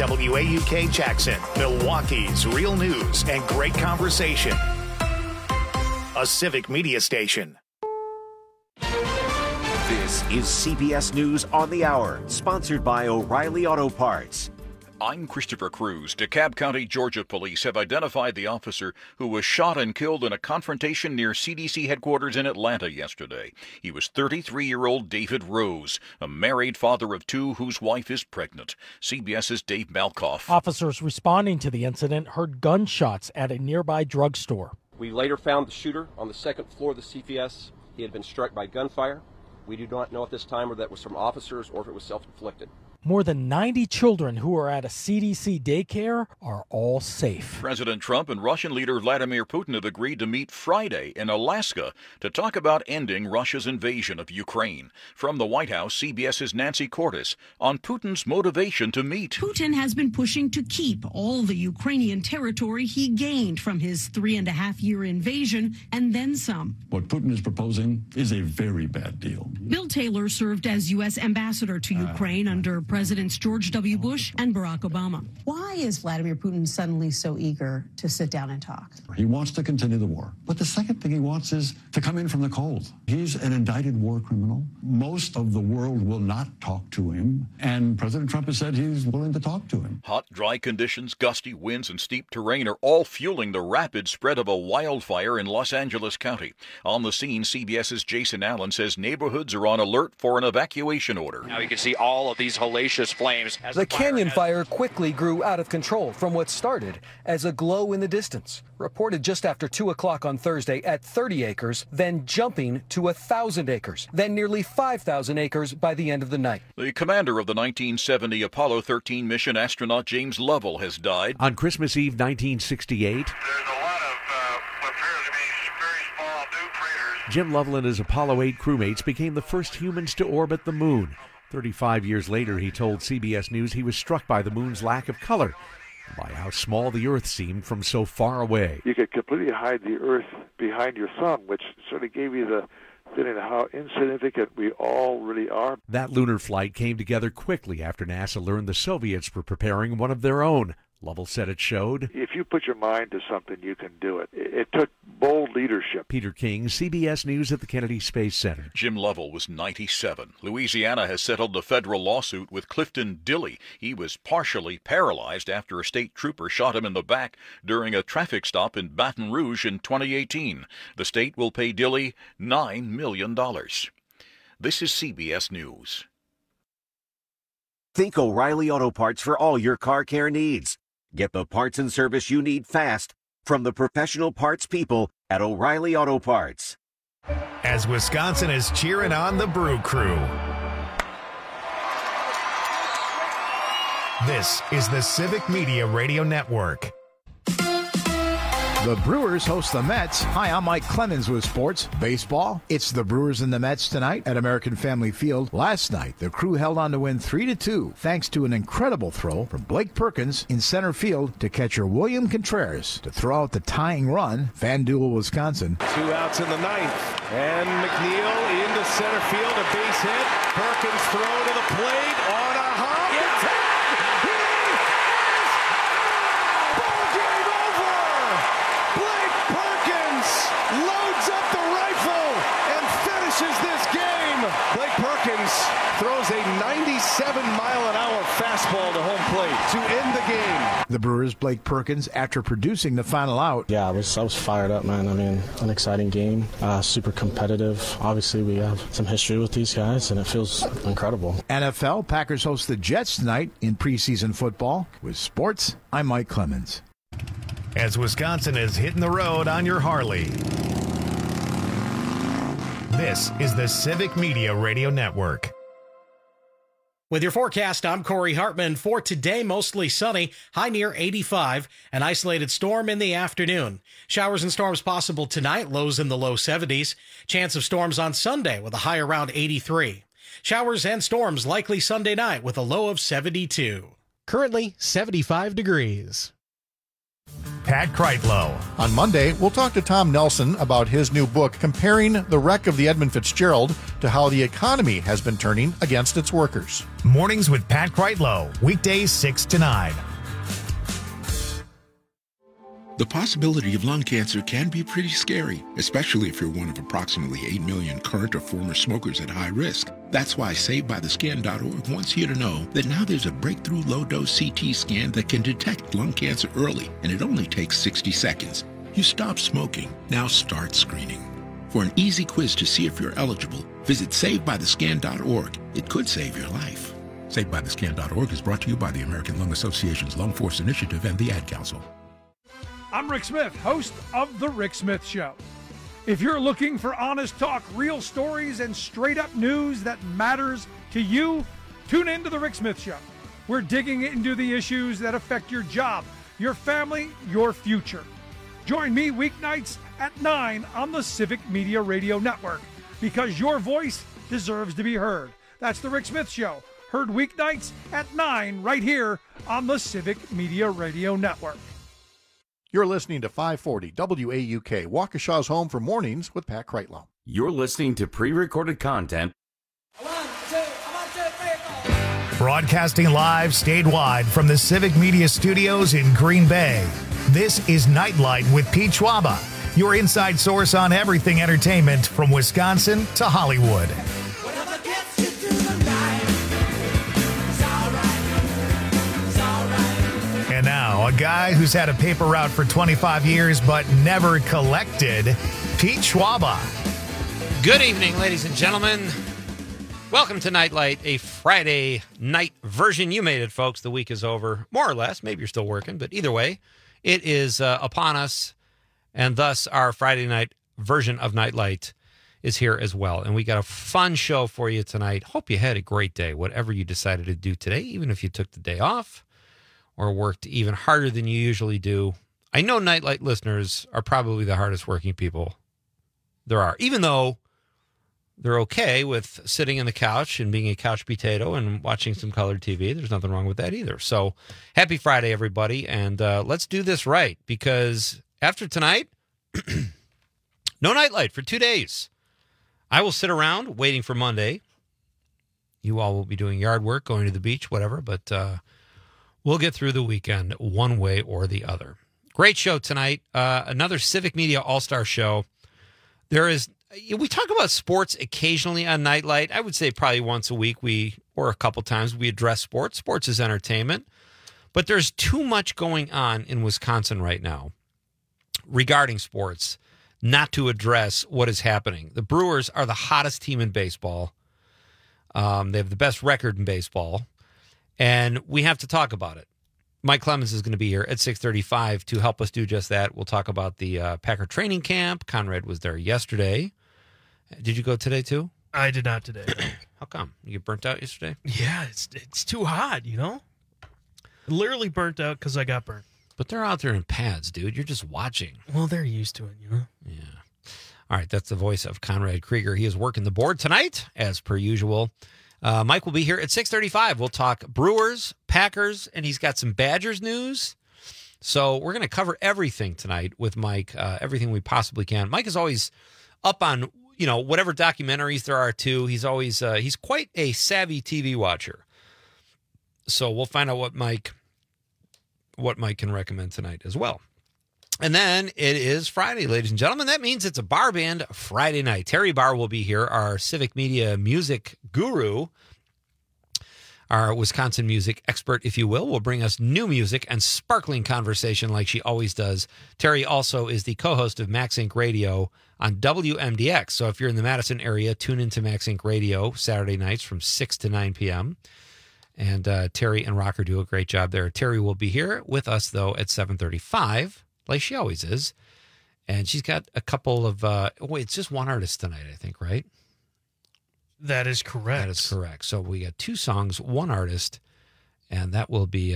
WAUK Jackson, Milwaukee's real news and great conversation. A civic media station. This is CBS News on the Hour, sponsored by O'Reilly Auto Parts. I'm Christopher Cruz. DeKalb County, Georgia police have identified the officer who was shot and killed in a confrontation near CDC headquarters in Atlanta yesterday. He was 33-year-old David Rose, a married father of two whose wife is pregnant. CBS's Dave Malkoff. Officers responding to the incident heard gunshots at a nearby drugstore. We later found the shooter on the second floor of the CPS. He had been struck by gunfire. We do not know at this time whether that was from officers or if it was self-inflicted. More than 90 children who are at a CDC daycare are all safe. President Trump and Russian leader Vladimir Putin have agreed to meet Friday in Alaska to talk about ending Russia's invasion of Ukraine. From the White House, CBS's Nancy Cordes on Putin's motivation to meet. Putin has been pushing to keep all the Ukrainian territory he gained from his 3.5-year invasion and then some. What Putin is proposing is a very bad deal. Bill Taylor served as U.S. ambassador to Ukraine under Presidents George W. Bush and Barack Obama. Why is Vladimir Putin suddenly so eager to sit down and talk? He wants to continue the war. But the second thing he wants is to come in from the cold. He's an indicted war criminal. Most of the world will not talk to him. And President Trump has said he's willing to talk to him. Hot, dry conditions, gusty winds, and steep terrain are all fueling the rapid spread of a wildfire in Los Angeles County. On the scene, CBS's Jason Allen says neighborhoods are on alert for an evacuation order. Now you can see all of these hellacious flames. The canyon fire quickly grew out of control from what started as a glow in the distance, reported just after 2 o'clock on Thursday at 30 acres, then jumping to 1,000 acres, then nearly 5,000 acres by the end of the night. The commander of the 1970 Apollo 13 mission, astronaut James Lovell, has died. On Christmas Eve 1968, there's a lot of what appears to be very small new craters. Jim Lovell and his Apollo 8 crewmates became the first humans to orbit the moon. 35 years later, he told CBS News he was struck by the moon's lack of color, and by how small the Earth seemed from so far away. You could completely hide the Earth behind your thumb, which sort of gave you the feeling of how insignificant we all really are. That lunar flight came together quickly after NASA learned the Soviets were preparing one of their own. Lovell said it showed. If you put your mind to something, you can do it. It took bold leadership. Peter King, CBS News at the Kennedy Space Center. Jim Lovell was 97. Louisiana has settled a federal lawsuit with Clifton Dilley. He was partially paralyzed after a state trooper shot him in the back during a traffic stop in Baton Rouge in 2018. The state will pay Dilley $9 million. This is CBS News. Think O'Reilly Auto Parts for all your car care needs. Get the parts and service you need fast from the professional parts people at O'Reilly Auto Parts. As Wisconsin is cheering on the Brew Crew. This is the Civic Media Radio Network. The Brewers host the Mets. Hi, I'm Mike Clemens with sports. Baseball. It's the Brewers and the Mets tonight at American Family Field. Last night, the Crew held on to win 3-2 thanks to an incredible throw from Blake Perkins in center field to catcher William Contreras to throw out the tying run. FanDuel, Wisconsin. 2 outs in the ninth. And McNeil into center field. A base hit. Perkins throw to the plate on a hop. It's hit! Loads up the rifle and finishes this game. Blake Perkins throws a 97-mile-an-hour fastball to home plate to end the game. The Brewers' Blake Perkins, after producing the final out. Yeah, I was fired up, man. I mean, an exciting game, super competitive. Obviously, we have some history with these guys, and it feels incredible. NFL, Packers host the Jets tonight in preseason football. With sports, I'm Mike Clemens. As Wisconsin is hitting the road on your Harley. This is the Civic Media Radio Network. With your forecast, I'm Corey Hartman. For today, mostly sunny, high near 85, an isolated storm in the afternoon. Showers and storms possible tonight, lows in the low 70s. Chance of storms on Sunday with a high around 83. Showers and storms likely Sunday night with a low of 72. Currently, 75 degrees. Pat Kreitlow. On Monday, we'll talk to Tom Nelson about his new book comparing the wreck of the Edmund Fitzgerald to how the economy has been turning against its workers. Mornings with Pat Kreitlow, weekdays 6 to 9. The possibility of lung cancer can be pretty scary, especially if you're one of approximately 8 million current or former smokers at high risk. That's why SaveByTheScan.org wants you to know that now there's a breakthrough low-dose CT scan that can detect lung cancer early, and it only takes 60 seconds. You stop smoking, now start screening. For an easy quiz to see if you're eligible, visit SaveByTheScan.org. It could save your life. SaveByTheScan.org is brought to you by the American Lung Association's Lung Force Initiative and the Ad Council. I'm Rick Smith, host of The Rick Smith Show. If you're looking for honest talk, real stories, and straight-up news that matters to you, tune in to The Rick Smith Show. We're digging into the issues that affect your job, your family, your future. Join me weeknights at 9 on the Civic Media Radio Network, because your voice deserves to be heard. That's The Rick Smith Show, heard weeknights at 9 right here on the Civic Media Radio Network. You're listening to 540 WAUK, Waukesha's home for mornings with Pat Kreitlow. You're listening to pre-recorded content. Broadcasting live statewide from the Civic Media Studios in Green Bay. This is Nightlight with Pete Schwaba, your inside source on everything entertainment from Wisconsin to Hollywood. And now, a guy who's had a paper route for 25 years but never collected, Pete Schwaba. Good evening, ladies and gentlemen. Welcome to Nightlight, a Friday night version. You made it, folks. The week is over, more or less. Maybe you're still working, but either way, it is upon us, and thus our Friday night version of Nightlight is here as well. And we got a fun show for you tonight. Hope you had a great day, whatever you decided to do today, even if you took the day off or worked even harder than you usually do. I know Nightlight listeners are probably the hardest working people there are, even though they're okay with sitting on the couch and being a couch potato and watching some colored TV. There's nothing wrong with that either. So happy Friday, everybody. And let's do this right, because after tonight, no Nightlight for 2 days. I will sit around waiting for Monday. You all will be doing yard work, going to the beach, whatever, but we'll get through the weekend one way or the other. Great show tonight. Another Civic Media All-Star show. We talk about sports occasionally on Nightlight. I would say probably once a week or a couple times we address sports. Sports is entertainment. But there's too much going on in Wisconsin right now regarding sports not to address what is happening. The Brewers are the hottest team in baseball. They have the best record in baseball. And we have to talk about it. Mike Clemens is going to be here at 6:35 to help us do just that. We'll talk about the Packer training camp. Conrad was there yesterday. Did you go today too? I did not today. How come? You get burnt out yesterday? Yeah, it's too hot, you know? Literally burnt out because I got burnt. But they're out there in pads, dude. You're just watching. Well, they're used to it, you know? Yeah. All right, that's the voice of Conrad Krieger. He is working the board tonight, as per usual. Mike will be here at 6:35. We'll talk Brewers, Packers, and he's got some Badgers news. So we're going to cover everything tonight with Mike, everything we possibly can. Mike is always up on, whatever documentaries there are too. He's always, he's quite a savvy TV watcher. So we'll find out what Mike can recommend tonight as well. And then it is Friday, ladies and gentlemen. That means it's a bar band Friday night. Terry Barr will be here, our Civic Media music guru, our Wisconsin music expert, if you will bring us new music and sparkling conversation like she always does. Terry also is the co-host of Max Inc. Radio on WMDX. So if you're in the Madison area, tune into Max Inc. Radio Saturday nights from 6 to 9 p.m. And Terry and Rocker do a great job there. Terry will be here with us, though, at 7:35. Like she always is. And she's got a couple of, it's just one artist tonight, I think, right? That is correct. That is correct. So we got 2 songs, 1 artist, and that will be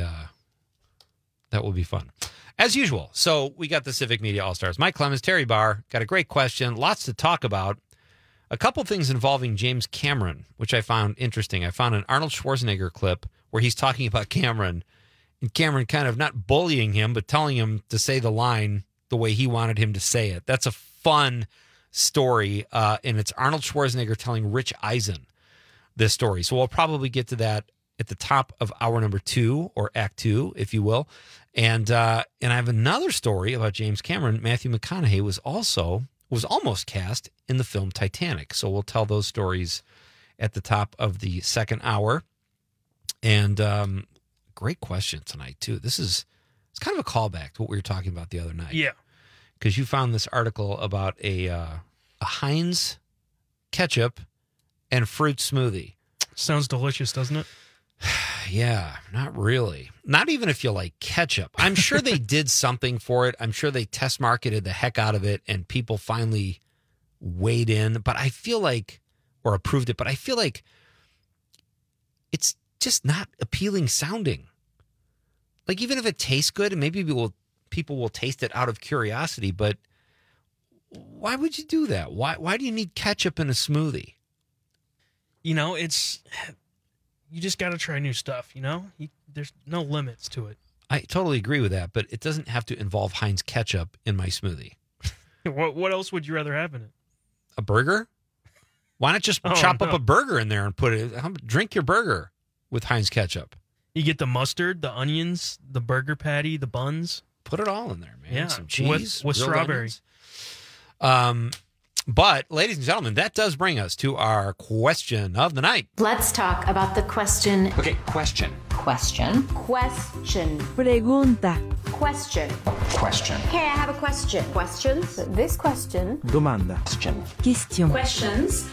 fun. As usual. So we got the Civic Media All-Stars. Mike Clemens, Terry Barr, got a great question, lots to talk about. A couple things involving James Cameron, which I found interesting. I found an Arnold Schwarzenegger clip where he's talking about Cameron, and Cameron kind of not bullying him, but telling him to say the line the way he wanted him to say it. That's a fun story, and it's Arnold Schwarzenegger telling Rich Eisen this story. So we'll probably get to that at the top of hour number 2, or act 2, if you will. And I have another story about James Cameron. Matthew McConaughey was almost cast in the film Titanic. So we'll tell those stories at the top of the second hour. And great question tonight, too. It's kind of a callback to what we were talking about the other night. Yeah. Because you found this article about a Heinz ketchup and fruit smoothie. Sounds delicious, doesn't it? Yeah, not really. Not even if you like ketchup. I'm sure they did something for it. I'm sure they test marketed the heck out of it and people finally weighed in. But I feel like, or approved it, but I feel like it's just not appealing sounding. Like, even if it tastes good, and maybe people will taste it out of curiosity, but why would you do that? Why do you need ketchup in a smoothie? You know, you just got to try new stuff, you know? There's no limits to it. I totally agree with that, but it doesn't have to involve Heinz ketchup in my smoothie. What else would you rather have in it? A burger? Why not just chop up a burger in there and put it? Drink your burger with Heinz ketchup. You get the mustard, the onions, the burger patty, the buns. Put it all in there, man. Yeah, some cheese with strawberry. But, ladies and gentlemen, that does bring us to our question of the night. Let's talk about the question. Okay, question. Question. Pregunta. Question. Hey, I have a question. Questions? This question. Domanda. Question. Questions.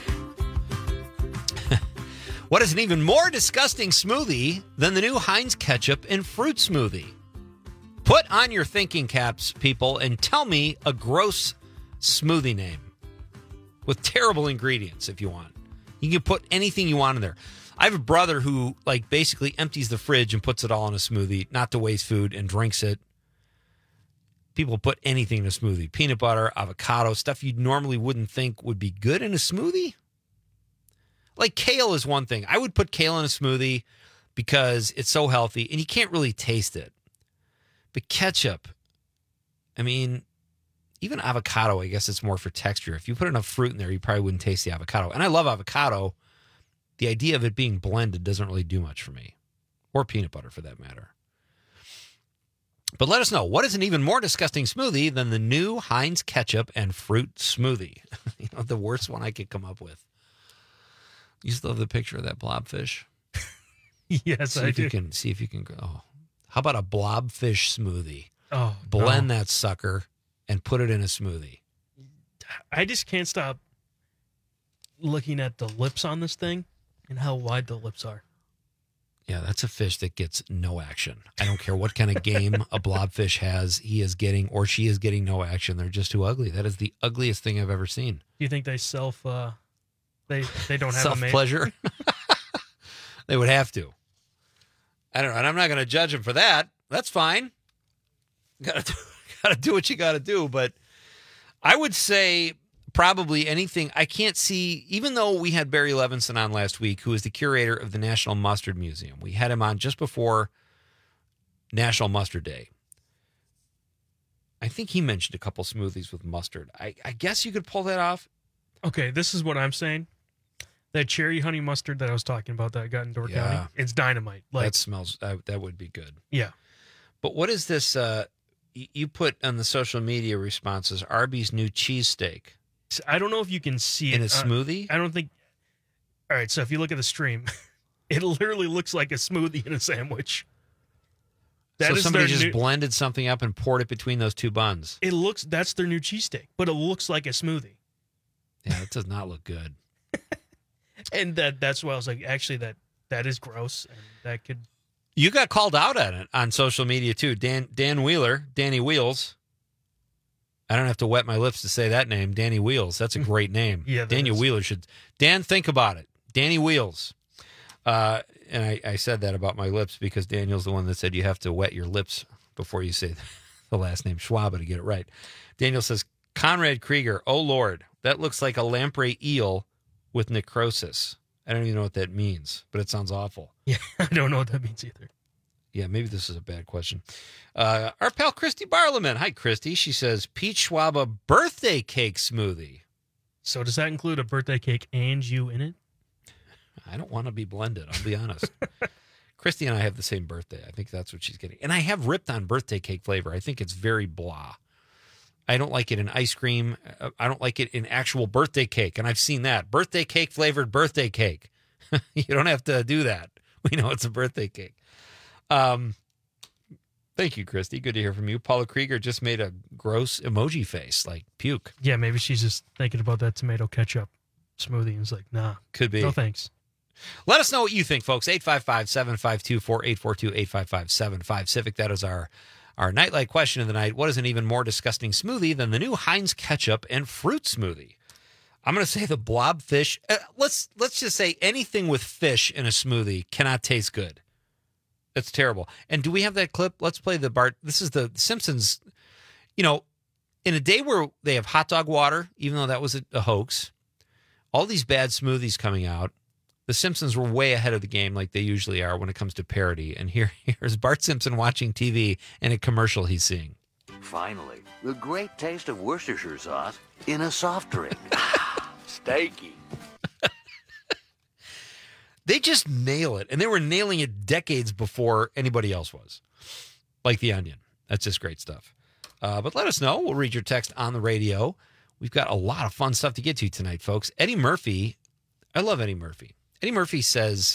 What is an even more disgusting smoothie than the new Heinz ketchup and fruit smoothie? Put on your thinking caps, people, and tell me a gross smoothie name with terrible ingredients if you want. You can put anything you want in there. I have a brother who basically empties the fridge and puts it all in a smoothie, not to waste food, and drinks it. People put anything in a smoothie. Peanut butter, avocado, stuff you normally wouldn't think would be good in a smoothie. Like kale is one thing. I would put kale in a smoothie because it's so healthy and you can't really taste it. But ketchup, I mean, even avocado, I guess it's more for texture. If you put enough fruit in there, you probably wouldn't taste the avocado. And I love avocado. The idea of it being blended doesn't really do much for me. Or peanut butter, for that matter. But let us know, what is an even more disgusting smoothie than the new Heinz ketchup and fruit smoothie? The worst one I could come up with. You still have the picture of that blobfish? Yes, I do. See if you can go. Oh, how about a blobfish smoothie? Oh, blend that sucker and put it in a smoothie. I just can't stop looking at the lips on this thing and how wide the lips are. Yeah, that's a fish that gets no action. I don't care what kind of game a blobfish has. He is getting, or she is getting, no action. They're just too ugly. That is the ugliest thing I've ever seen. Do you think they they don't have self-pleasure? They would have to. I don't know, and I'm not going to judge them for that. That's fine. Got to do what you got to do. But I would say probably anything. I can't see, even though we had Barry Levinson on last week, who is the curator of the National Mustard Museum. We had him on just before National Mustard Day. I think he mentioned a couple smoothies with mustard. I guess you could pull that off. Okay, this is what I'm saying. That cherry honey mustard that I was talking about that I got in Door County, it's dynamite. That smells, that would be good. Yeah. But what is this, you put on the social media responses, Arby's new cheesesteak. I don't know if you can see it. In a smoothie? I don't think. All right, so if you look at the stream, it literally looks like a smoothie in a sandwich. So somebody just blended something up and poured it between those two buns. That's their new cheesesteak, but it looks like a smoothie. Yeah, it does not look good. And that's why I was like, actually, that is gross, and that could. You got called out at it on social media too, Dan Wheeler, Danny Wheels. I don't have to wet my lips to say that name, Danny Wheels. That's a great name. Yeah, Daniel Wheeler should. Dan, think about it, Danny Wheels. And I said that about my lips because Daniel's the one that said you have to wet your lips before you say the last name Schwab to get it right. Daniel says, Conrad Krieger, oh Lord, that looks like a lamprey eel with necrosis. I don't even know what that means, but it sounds awful. Yeah, I don't know what that means either. Yeah, maybe this is a bad question. Our pal Christy Barleman. Hi, Christy. She says, Peach Schwaba birthday cake smoothie. So does that include a birthday cake and you in it? I don't want to be blended, I'll be honest. Christy and I have the same birthday. I think that's what she's getting. And I have ripped on birthday cake flavor. I think it's very blah. I don't like it in ice cream. I don't like it in actual birthday cake. And I've seen that. Birthday cake flavored birthday cake. You don't have to do that. We know it's a birthday cake. Thank you, Christy. Good to hear from you. Paula Krieger just made a gross emoji face, like puke. Yeah, maybe she's just thinking about that tomato ketchup smoothie and is like, nah. Could be. No thanks. Let us know what you think, folks. 855-752-4842, 855-75-CIVIC. That is our Nightlight question of the night. What is an even more disgusting smoothie than the new Heinz ketchup and fruit smoothie? I'm going to say the blobfish. Let's just say anything with fish in a smoothie cannot taste good. It's terrible. And do we have that clip? Let's play the Bart. This is the Simpsons. You know, in a day where they have hot dog water, even though that was a hoax, all these bad smoothies coming out, the Simpsons were way ahead of the game like they usually are when it comes to parody. And here's Bart Simpson watching TV and a commercial he's seeing. Finally, the great taste of Worcestershire sauce in a soft drink. Steaky. They just nail it. And they were nailing it decades before anybody else was. Like The Onion. That's just great stuff. But let us know. We'll read your text on the radio. We've got a lot of fun stuff to get to tonight, folks. Eddie Murphy. I love Eddie Murphy. Eddie Murphy says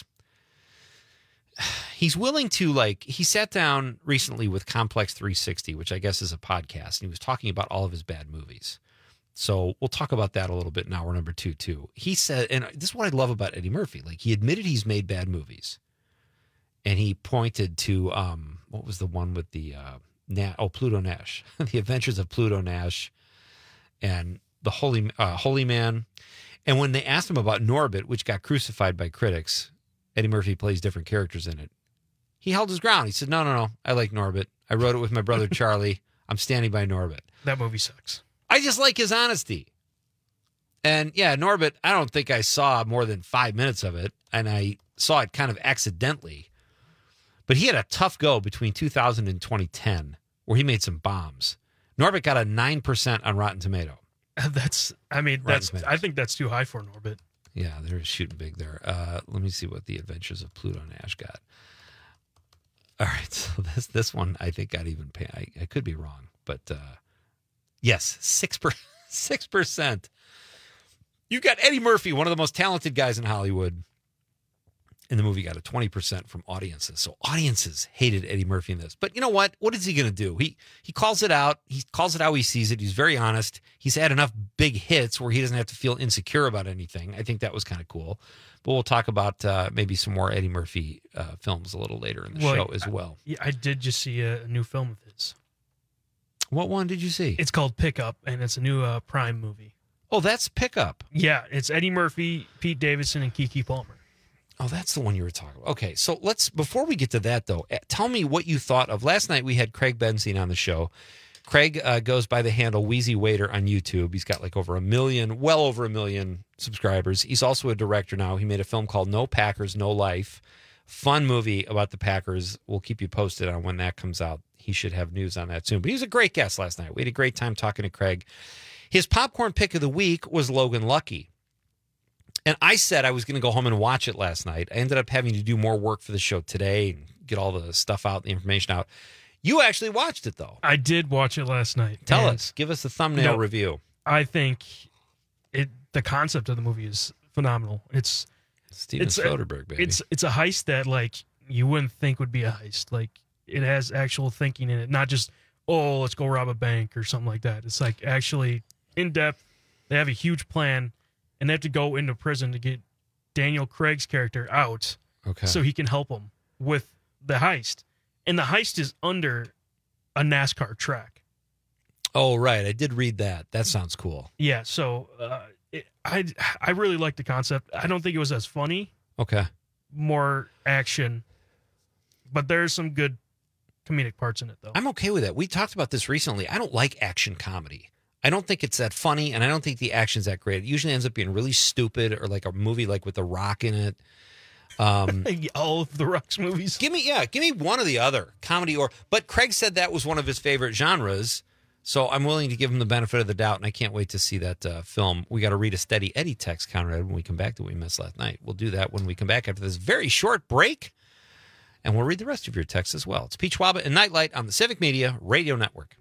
he's willing to, he sat down recently with Complex 360, which I guess is a podcast. And he was talking about all of his bad movies. So we'll talk about that a little bit in hour number 2, too. He said, and this is what I love about Eddie Murphy. He admitted he's made bad movies. And he pointed to, what was the one with the, Pluto Nash. The Adventures of Pluto Nash and the Holy Man. And when they asked him about Norbit, which got crucified by critics, Eddie Murphy plays different characters in it. He held his ground. He said, no, I like Norbit. I wrote it with my brother Charlie. I'm standing by Norbit. That movie sucks. I just like his honesty. And yeah, Norbit, I don't think I saw more than 5 minutes of it, and I saw it kind of accidentally. But he had a tough go between 2000 and 2010 where he made some bombs. Norbit got a 9% on Rotten Tomato. I think that's too high for Norbit. Yeah, they're shooting big there. Let me see what the Adventures of Pluto Nash got. All right, so this one I think got even pay. I could be wrong, but yes, 6%. You got Eddie Murphy, one of the most talented guys in Hollywood. And the movie got a 20% from audiences. So audiences hated Eddie Murphy in this. But you know what? What is he going to do? He calls it out. He calls it how he sees it. He's very honest. He's had enough big hits where he doesn't have to feel insecure about anything. I think that was kind of cool. But we'll talk about maybe some more Eddie Murphy films a little later in the show as well. I did just see a new film of his. What one did you see? It's called Pickup, and it's a new Prime movie. Oh, that's Pickup. Yeah, it's Eddie Murphy, Pete Davidson, and Keke Palmer. Oh, that's the one you were talking about. Okay, so before we get to that, though, tell me what you thought of. Last night we had Craig Benzine on the show. Craig goes by the handle Wheezy Waiter on YouTube. He's got well over a million subscribers. He's also a director now. He made a film called No Packers, No Life. Fun movie about the Packers. We'll keep you posted on when that comes out. He should have news on that soon. But he was a great guest last night. We had a great time talking to Craig. His popcorn pick of the week was Logan Lucky. And I said I was going to go home and watch it last night. I ended up having to do more work for the show today and get all the stuff out, the information out. You actually watched it, though. I did watch it last night. Tell us. Give us the thumbnail review. I think the concept of the movie is phenomenal. It's Steven Soderbergh, baby. It's a heist that, you wouldn't think would be a heist. It has actual thinking in it, not just, let's go rob a bank or something like that. It's actually in-depth. They have a huge plan. And they have to go into prison to get Daniel Craig's character out so he can help them with the heist. And the heist is under a NASCAR track. Oh, right. I did read that. That sounds cool. Yeah, so I really like the concept. I don't think it was as funny. Okay. More action. But there's some good comedic parts in it, though. I'm okay with that. We talked about this recently. I don't like action comedy. I don't think it's that funny, and I don't think the action's that great. It usually ends up being really stupid or like a movie with The Rock in it. All of the Rock's movies. Give me one or the other, comedy but Craig said that was one of his favorite genres, so I'm willing to give him the benefit of the doubt, and I can't wait to see that film. We got to read a Steady Eddie text, Conrad, when we come back that we missed last night. We'll do that when we come back after this very short break, and we'll read the rest of your texts as well. It's Pete Schwaba and Nightlight on the Civic Media Radio Network.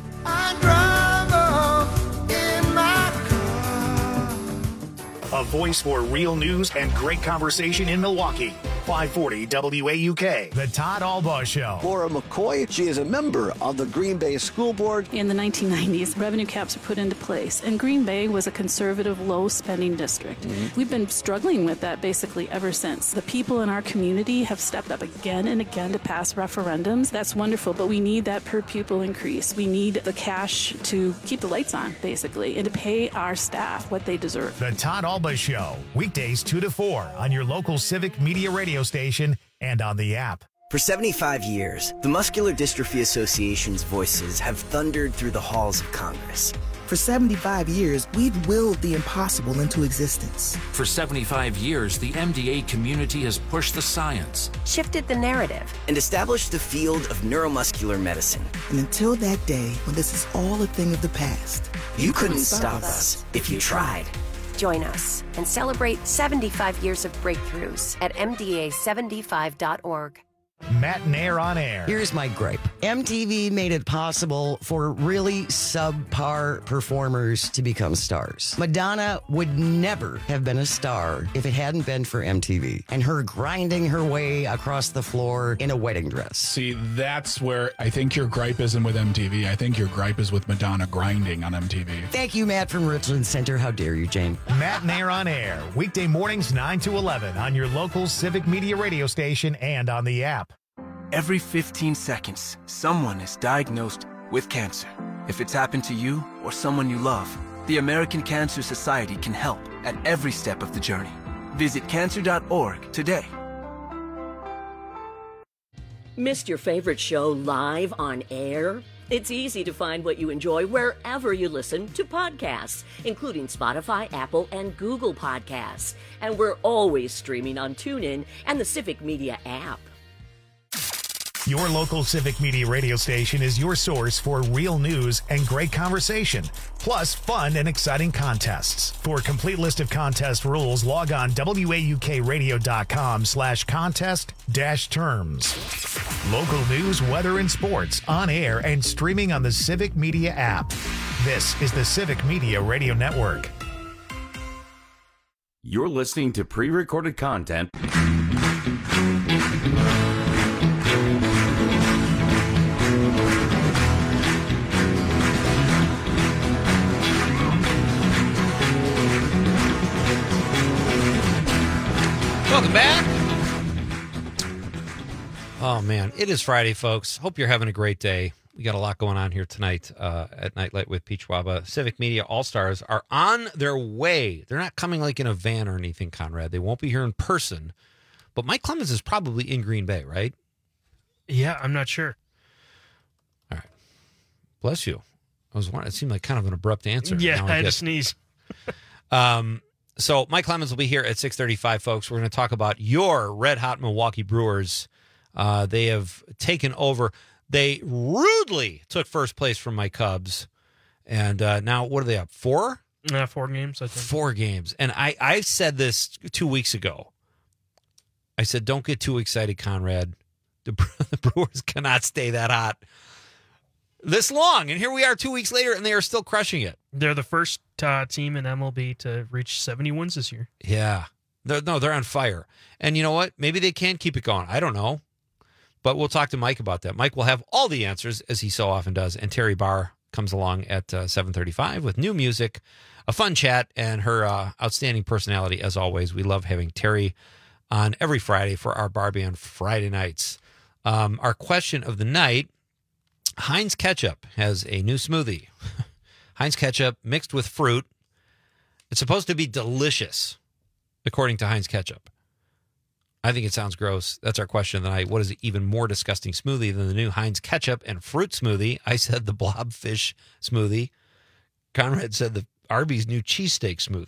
A voice for real news and great conversation in Milwaukee. 540 WAUK. The Todd Albaugh Show. Laura McCoy, she is a member of the Green Bay School Board. In the 1990s, revenue caps were put into place, and Green Bay was a conservative, low-spending district. Mm-hmm. We've been struggling with that basically ever since. The people in our community have stepped up again and again to pass referendums. That's wonderful, but we need that per-pupil increase. We need the cash to keep the lights on, basically, and to pay our staff what they deserve. The Todd Albaugh Show, weekdays 2 to 4 on your local Civic Media radio station and on the app. For 75 years, the Muscular Dystrophy Association's voices have thundered through the halls of Congress. For 75 years, we've willed the impossible into existence. For 75 years, the MDA community has pushed the science, shifted the narrative, and established the field of neuromuscular medicine. And until that day when this is all a thing of the past, you couldn't stop us if you tried. Join us and celebrate 75 years of breakthroughs at MDA75.org. Matt Nair on air. Here's my gripe. MTV made it possible for really subpar performers to become stars. Madonna would never have been a star if it hadn't been for MTV and her grinding her way across the floor in a wedding dress. See, that's where I think your gripe isn't with MTV. I think your gripe is with Madonna grinding on MTV. Thank you, Matt from Richland Center. How dare you, Jane? Matt Nair on air. Weekday mornings 9 to 11 on your local Civic Media radio station and on the app. Every 15 seconds, someone is diagnosed with cancer. If it's happened to you or someone you love, the American Cancer Society can help at every step of the journey. Visit cancer.org today. Missed your favorite show live on air? It's easy to find what you enjoy wherever you listen to podcasts, including Spotify, Apple, and Google Podcasts. And we're always streaming on TuneIn and the Civic Media app. Your local Civic Media radio station is your source for real news and great conversation, plus fun and exciting contests. For a complete list of contest rules, log on waukradio.com/contest-terms. Local news, weather, and sports on air and streaming on the Civic Media app. This is the Civic Media Radio Network. You're listening to pre-recorded content. Welcome back. Oh, man. It is Friday, folks. Hope you're having a great day. We got a lot going on here tonight at Nightlight with Pete Schwaba. Civic Media All-Stars are on their way. They're not coming like in a van or anything, Conrad. They won't be here in person. But Mike Clemens is probably in Green Bay, right? Yeah, I'm not sure. All right. Bless you. It seemed like kind of an abrupt answer. Yeah, I had to sneeze. So Mike Clemens will be here at 6:35, folks. We're going to talk about your red-hot Milwaukee Brewers. They have taken over. They rudely took first place from my Cubs. And now, what are they up? 4? 4 games, I think. 4 games. And I said this 2 weeks ago. I said, don't get too excited, Conrad. The Brewers cannot stay that hot this long. And here we are 2 weeks later, and they are still crushing it. They're the first team in MLB to reach 70 wins this year. Yeah. They're on fire. And you know what? Maybe they can keep it going. I don't know. But we'll talk to Mike about that. Mike will have all the answers, as he so often does. And Terry Barr comes along at 7:35 with new music, a fun chat, and her outstanding personality, as always. We love having Terry on every Friday for our Barbie on Friday nights. Our question of the night, Heinz Ketchup has a new smoothie. Heinz Ketchup mixed with fruit. It's supposed to be delicious, according to Heinz Ketchup. I think it sounds gross. That's our question of the night. What is an even more disgusting smoothie than the new Heinz Ketchup and fruit smoothie? I said the blobfish smoothie. Conrad said the Arby's new cheesesteak smoothie.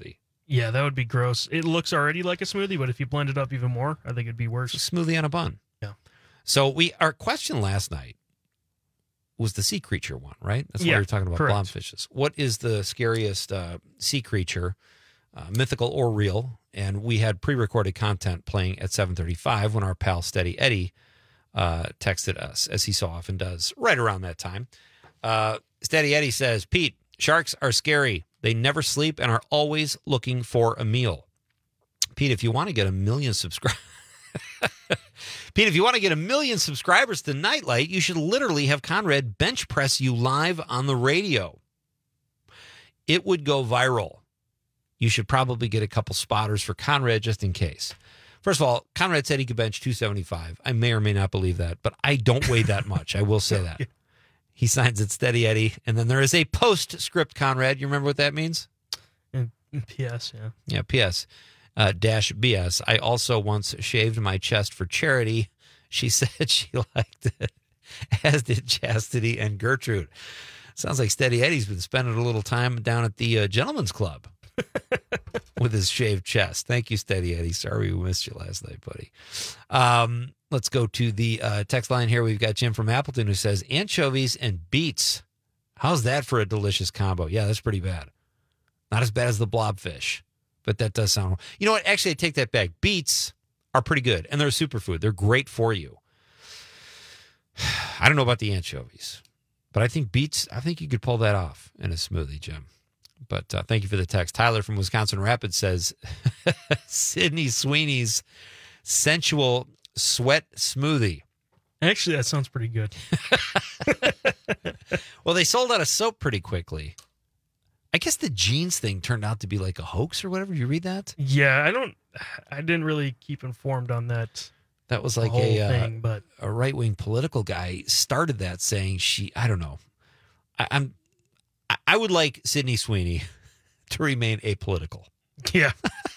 Yeah, that would be gross. It looks already like a smoothie, but if you blend it up even more, I think it'd be worse. It's a smoothie on a bun. Yeah. So our question last night was the sea creature one, right? That's why we were talking about correct. blobfishes. What is the scariest sea creature, mythical or real? And we had pre-recorded content playing at 7:35 when our pal Steady Eddie texted us, as he so often does, right around that time. Steady Eddie says, Pete, sharks are scary. They never sleep and are always looking for a meal. Pete, if you want to get 1 million subscribers, Pete, if you want to get 1 million subscribers to Nightlight, you should literally have Conrad bench press you live on the radio. It would go viral. You should probably get a couple spotters for Conrad just in case. First of all, Conrad said he could bench 275. I may or may not believe that, but I don't weigh that much. I will say that. He signs it Steady Eddie. And then there is a postscript, Conrad. You remember what that means? PS, yeah. Yeah, PS. Dash BS. I also once shaved my chest for charity. She said she liked it, as did Chastity and Gertrude. Sounds like Steady Eddie's been spending a little time down at the Gentleman's Club with his shaved chest. Thank you, Steady Eddie. Sorry we missed you last night, buddy. Let's go to the text line here. We've got Jim from Appleton who says, anchovies and beets. How's that for a delicious combo? Yeah, that's pretty bad. Not as bad as the blobfish, but that does sound... You know what? Actually, I take that back. Beets are pretty good, and they're a superfood. They're great for you. I don't know about the anchovies, but I think beets, I think you could pull that off in a smoothie, Jim. But thank you for the text. Tyler from Wisconsin Rapids says, Sydney Sweeney's sensual sweat smoothie. Actually, that sounds pretty good. Well, they sold out of soap pretty quickly. I guess the jeans thing turned out to be like a hoax or whatever. You read that? Yeah, I didn't really keep informed on that. That was like a right-wing political guy started that saying I don't know. I would like Sydney Sweeney to remain apolitical. Yeah.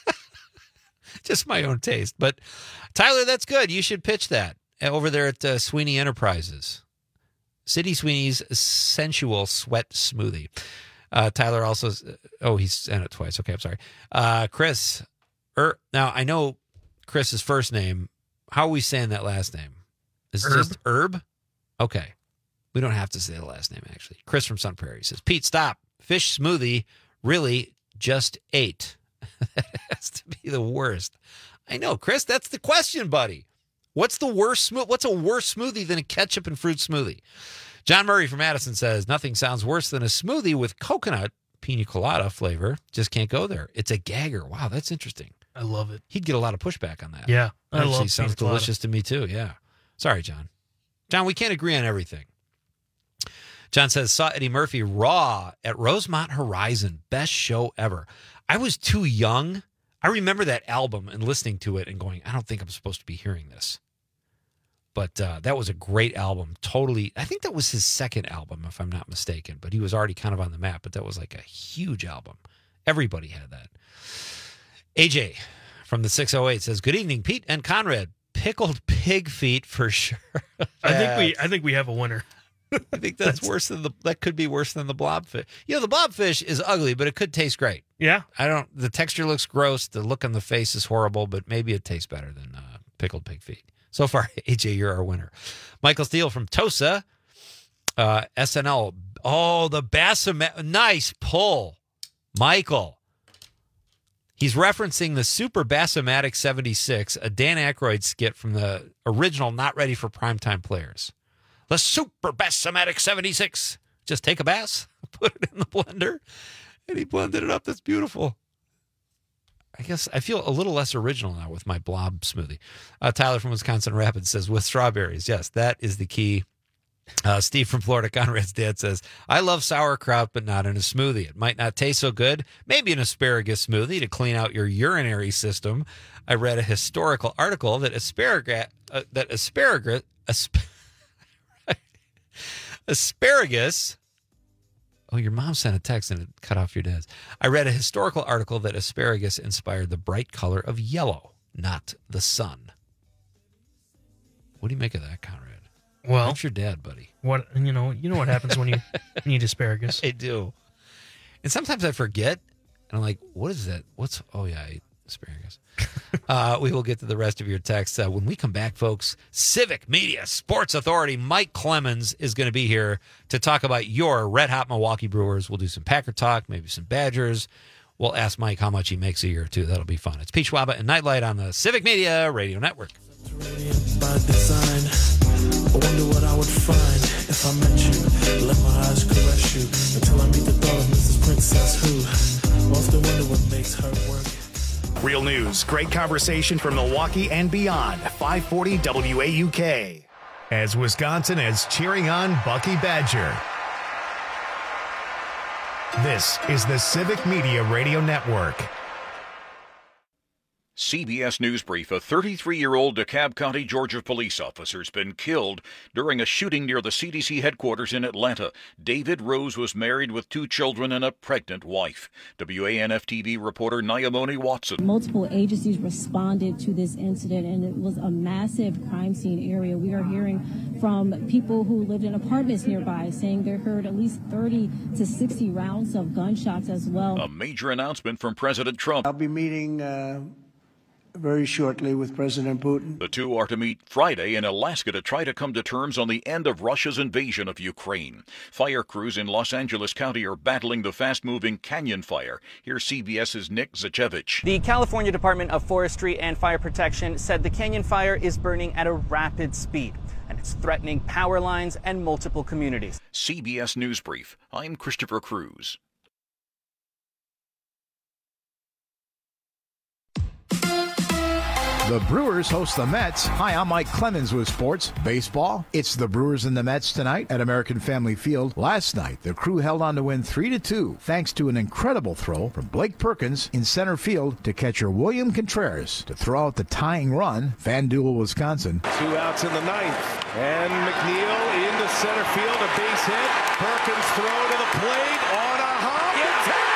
Just my own taste. But Tyler, that's good. You should pitch that over there at Sweeney Enterprises. Sydney Sweeney's sensual sweat smoothie. Tyler also, he's sent it twice. Okay, I'm sorry. Chris, now I know Chris's first name. How are we saying that last name? Is it just Herb? Okay. We don't have to say the last name, actually. Chris from Sun Prairie says, Pete, stop. Fish smoothie really just ate. That has to be the worst. I know, Chris, that's the question, buddy. What's a worse smoothie than a ketchup and fruit smoothie? John Murray from Madison says, nothing sounds worse than a smoothie with coconut pina colada flavor. Just can't go there. It's a gagger. Wow, that's interesting. I love it. He'd get a lot of pushback on that. Yeah, I love it. Sounds delicious to me, too. Yeah. Sorry, John. John, we can't agree on everything. John says, saw Eddie Murphy raw at Rosemont Horizon. Best show ever. I was too young. I remember that album and listening to it and going, I don't think I'm supposed to be hearing this. But that was a great album. Totally. I think that was his second album, if I'm not mistaken. But he was already kind of on the map. But that was like a huge album. Everybody had that. AJ from the 608 says, good evening, Pete and Conrad. Pickled pig feet for sure. I think we have a winner. I think that's worse than that could be worse than the blobfish. You know, the blobfish is ugly, but it could taste great. Yeah. The texture looks gross. The look on the face is horrible, but maybe it tastes better than pickled pig feet. So far, AJ, you're our winner. Michael Steele from Tosa, SNL. Oh, the Bassomatic. Nice pull, Michael. He's referencing the Super Bassomatic 76, a Dan Aykroyd skit from the original Not Ready for Primetime Players. The Super Bassomatic 76. Just take a bass, put it in the blender, and he blended it up. That's beautiful. I guess I feel a little less original now with my blob smoothie. Tyler from Wisconsin Rapids says, with strawberries. Yes, that is the key. Steve from Florida, Conrad's dad, says, I love sauerkraut, but not in a smoothie. It might not taste so good. Maybe an asparagus smoothie to clean out your urinary system. I read a historical article that asparagus. Oh, your mom sent a text and it cut off your dad's. I read a historical article that asparagus inspired the bright color of yellow, not the sun. What do you make of that, Conrad? Well, that's your dad, buddy. What you know what happens when you eat asparagus? I do. And sometimes I forget And I'm like, what is that? Oh, yeah, I ate asparagus. We will get to the rest of your texts. When we come back, folks, Civic Media Sports Authority Mike Clemens is going to be here to talk about your red-hot Milwaukee Brewers. We'll do some Packer talk, maybe some Badgers. We'll ask Mike how much he makes a year, too. That'll be fun. It's Pete Schwaba and Nightlight on the Civic Media Radio Network. By design, I wonder what I would find if I met you. Let my eyes caress you until I meet the thought of Mrs. Princess who often wonder what makes her work. Real news, great conversation from Milwaukee and beyond. 540 WAUK. As Wisconsin is cheering on Bucky Badger. This is the Civic Media Radio Network. CBS News Brief. A 33-year-old DeKalb County, Georgia police officer has been killed during a shooting near the CDC headquarters in Atlanta. David Rose was married with 2 children and a pregnant wife. WANF-TV reporter Nyamoni Watson. Multiple agencies responded to this incident, and it was a massive crime scene area. We are hearing from people who lived in apartments nearby saying they heard at least 30 to 60 rounds of gunshots as well. A major announcement from President Trump. I'll be meeting very shortly with President Putin. The two are to meet Friday in Alaska to try to come to terms on the end of Russia's invasion of Ukraine. Fire crews in Los Angeles County are battling the fast-moving Canyon Fire. Here's CBS's Nick Zachevich. The California Department of Forestry and Fire Protection said the Canyon Fire is burning at a rapid speed, and it's threatening power lines and multiple communities. CBS News Brief. I'm Christopher Cruz. The Brewers host the Mets. Hi, I'm Mike Clemens with sports. Baseball. It's the Brewers and the Mets tonight at American Family Field. Last night, the Crew held on to win 3-2 thanks to an incredible throw from Blake Perkins in center field to catcher William Contreras to throw out the tying run. FanDuel, Wisconsin. 2 outs in the 9th. And McNeil into center field. A base hit. Perkins throw to the plate on a hop. It's hit!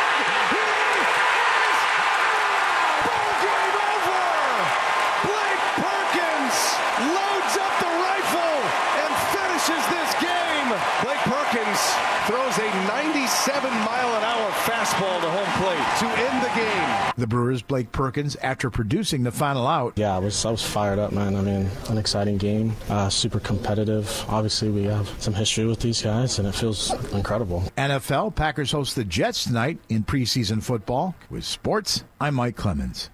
Loads up the rifle and finishes this game. Blake Perkins throws a 97-mile-an-hour fastball to home plate to end the game. The Brewers' Blake Perkins, after producing the final out. Yeah, I was fired up, man. I mean, an exciting game, super competitive. Obviously, we have some history with these guys, and it feels incredible. NFL, Packers host the Jets tonight in preseason football. With sports, I'm Mike Clemens.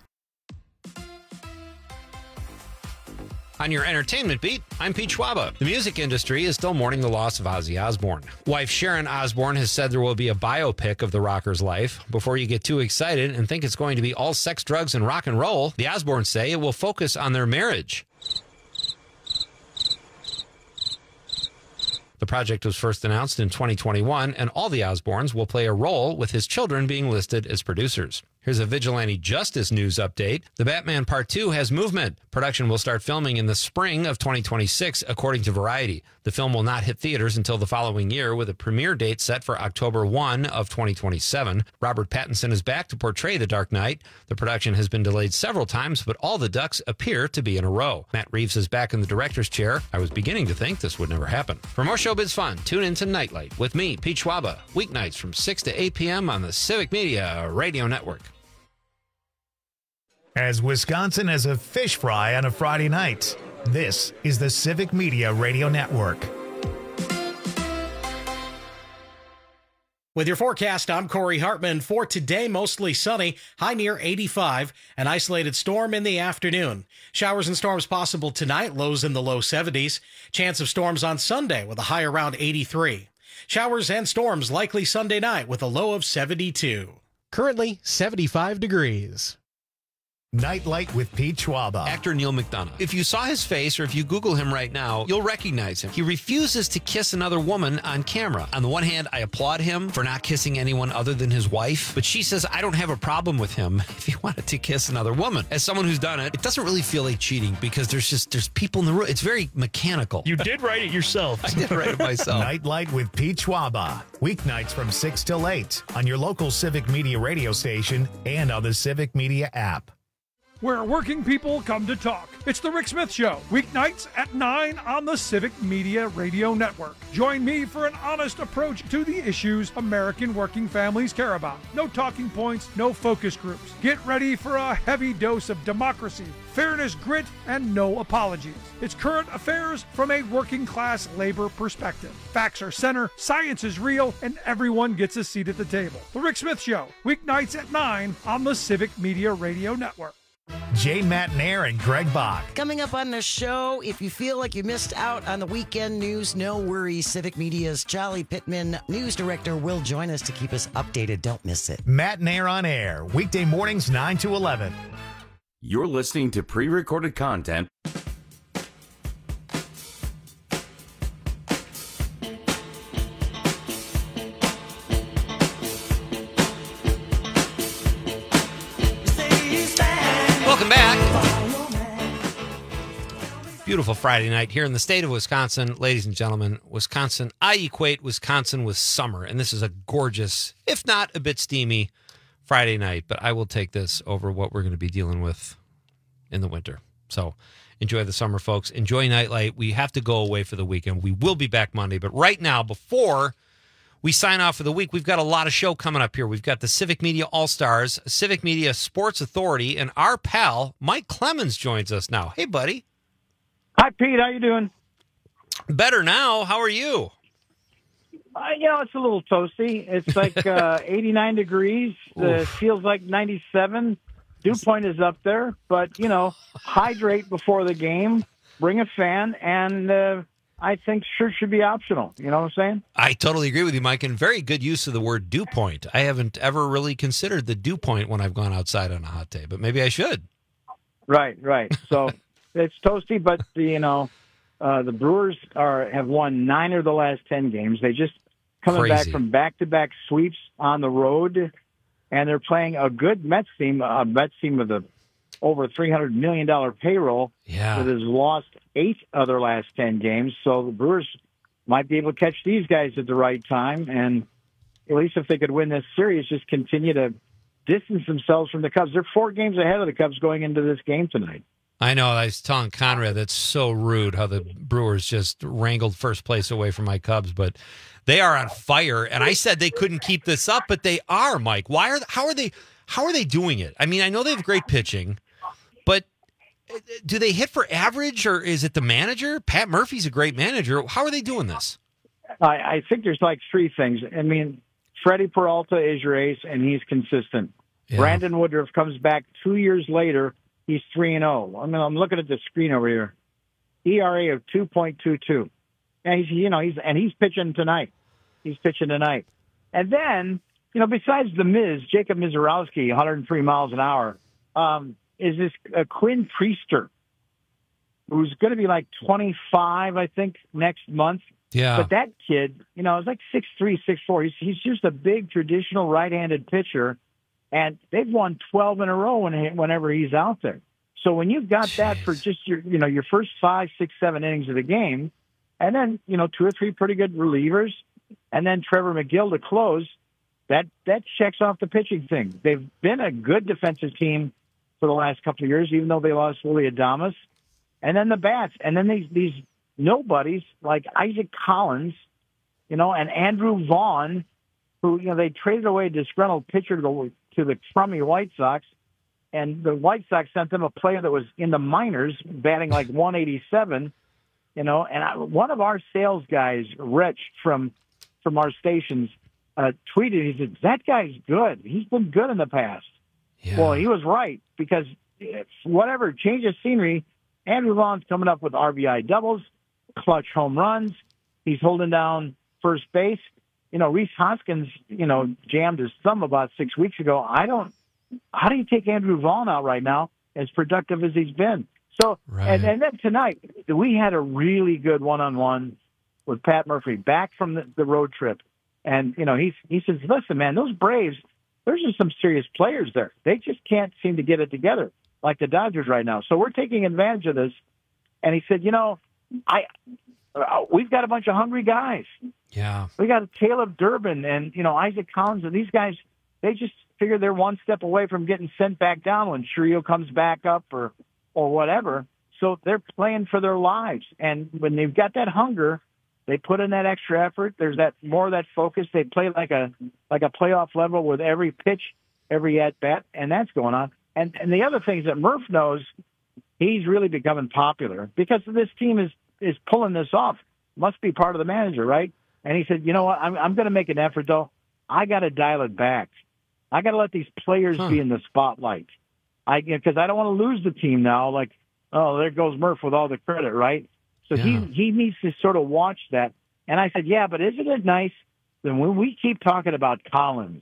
On your entertainment beat, I'm Pete Schwaba. The music industry is still mourning the loss of Ozzy Osbourne. Wife Sharon Osbourne has said there will be a biopic of the rocker's life. Before you get too excited and think it's going to be all sex, drugs, and rock and roll, the Osbournes say it will focus on their marriage. The project was first announced in 2021, and all the Osbournes will play a role, with his children being listed as producers. Here's a vigilante justice news update. The Batman Part 2 has movement. Production will start filming in the spring of 2026, according to Variety. The film will not hit theaters until the following year, with a premiere date set for October 1 of 2027. Robert Pattinson is back to portray the Dark Knight. The production has been delayed several times, but all the ducks appear to be in a row. Matt Reeves is back in the director's chair. I was beginning to think this would never happen. For more showbiz fun, tune in to Nightlight with me, Pete Schwaba, weeknights from 6 to 8 p.m. on the Civic Media Radio Network. As Wisconsin has a fish fry on a Friday night, this is the Civic Media Radio Network. With your forecast, I'm Corey Hartman. For today, mostly sunny, high near 85, an isolated storm in the afternoon. Showers and storms possible tonight, lows in the low 70s. Chance of storms on Sunday with a high around 83. Showers and storms likely Sunday night with a low of 72. Currently 75 degrees. Nightlight with Pete Schwaba. Actor Neil McDonough. If you saw his face, or if you Google him right now, you'll recognize him. He refuses to kiss another woman on camera. On the one hand, I applaud him for not kissing anyone other than his wife, but she says I don't have a problem with him if he wanted to kiss another woman. As someone who's done it, it doesn't really feel like cheating because there's people in the room. It's very mechanical. You did write it yourself. I did write it myself. Nightlight with Pete Schwaba. Weeknights from 6 till 8 on your local Civic Media radio station and on the Civic Media app. where working people come to talk. It's The Rick Smith Show, weeknights at 9 on the Civic Media Radio Network. Join me for an honest approach to the issues American working families care about. No talking points, no focus groups. Get ready for a heavy dose of democracy, fairness, grit, and no apologies. It's current affairs from a working class labor perspective. Facts are center, science is real, and everyone gets a seat at the table. The Rick Smith Show, weeknights at 9 on the Civic Media Radio Network. Jay Matnair and Greg Bach. Coming up on the show, if you feel like you missed out on the weekend news, no worries. Civic Media's Charlie Pittman, news director, will join us to keep us updated. Don't miss it. Matnair on air, weekday mornings 9 to 11. You're listening to pre-recorded content. Welcome back. Beautiful Friday night here in the state of Wisconsin. Ladies and gentlemen, Wisconsin, I equate Wisconsin with summer, and this is a gorgeous, if not a bit steamy, Friday night, but I will take this over what we're going to be dealing with in the winter. So enjoy the summer, folks. Enjoy Nightlight. We have to go away for the weekend. We will be back Monday, but right now, before we sign off for the week, we've got a lot of show coming up here. We've got the Civic Media All-Stars, Civic Media Sports Authority, and our pal, Mike Clemens, joins us now. Hey, buddy. Hi, Pete. How you doing? Better now. How are you? It's a little toasty. It's like 89 degrees. Feels like 97. Dew point is up there. But, hydrate before the game. Bring a fan. And I think shirts should be optional. You know what I'm saying? I totally agree with you, Mike. And very good use of the word dew point. I haven't ever really considered the dew point when I've gone outside on a hot day. But maybe I should. Right. So it's toasty. But, the Brewers have won 9 of the last 10 games. They just coming back from back-to-back sweeps on the road, and they're playing a good Mets team, with a over $300 million payroll that has lost 8 of their last 10 games. So the Brewers might be able to catch these guys at the right time, and at least if they could win this series, just continue to distance themselves from the Cubs. They're 4 games ahead of the Cubs going into this game tonight. I know. I was telling Conrad that's so rude how the Brewers just wrangled first place away from my Cubs, but they are on fire. And I said they couldn't keep this up, but they are, Mike. How are they doing it? I mean, I know they have great pitching, but do they hit for average, or is it the manager? Pat Murphy's a great manager. How are they doing this? I think there's like 3 things. I mean, Freddie Peralta is your ace, and he's consistent. Yeah. Brandon Woodruff comes back 2 years later. He's 3-0. I mean, I'm looking at the screen over here. ERA of 2.22. And he's pitching tonight. And then, besides the Miz, Jacob Mizorowski, 103 miles an hour, is this Quinn Priester, who's going to be like 25, I think, next month. Yeah. But that kid, is like 6'3", 6'4". He's just a big traditional right-handed pitcher. And they've won 12 in a row whenever he's out there. So when you've got that for just your first 5, 6, 7 innings of the game, and then 2 or 3 pretty good relievers, and then Trevor McGill to close, that checks off the pitching thing. They've been a good defensive team for the last couple of years, even though they lost Willie Adames. And then the bats, and then these nobodies like Isaac Collins, and Andrew Vaughn, who they traded away a disgruntled pitcher to the crummy White Sox, and the White Sox sent them a player that was in the minors, batting like 187, and one of our sales guys, Rich from our stations, tweeted, he said, that guy's good. He's been good in the past. Yeah. Well, he was right, because whatever, change of scenery, Andrew Vaughn's coming up with RBI doubles, clutch home runs. He's holding down first base. Rhys Hoskins, jammed his thumb about 6 weeks ago. How do you take Andrew Vaughn out right now, as productive as he's been? So, right. and then tonight, we had a really good one-on-one with Pat Murphy back from the road trip. And, he says, listen, man, those Braves, there's just some serious players there. They just can't seem to get it together like the Dodgers right now. So we're taking advantage of this. And he said, we've got a bunch of hungry guys. Yeah. We got Caleb Durbin and, Isaac Collins, and these guys, figure they're one step away from getting sent back down when Trio comes back up or whatever. So they're playing for their lives. And when they've got that hunger, they put in that extra effort. There's that more of that focus. They play like a playoff level with every pitch, every at bat, and that's going on. And the other thing is that Murph knows he's really becoming popular because this team is pulling this off. Must be part of the manager, right? And he said, you know what, I'm going to make an effort, though. I got to dial it back. I got to let these players be in the spotlight. Because I don't want to lose the team now. Like, oh, there goes Murph with all the credit, right? So he needs to sort of watch that. And I said, yeah, but isn't it nice that when we keep talking about Collins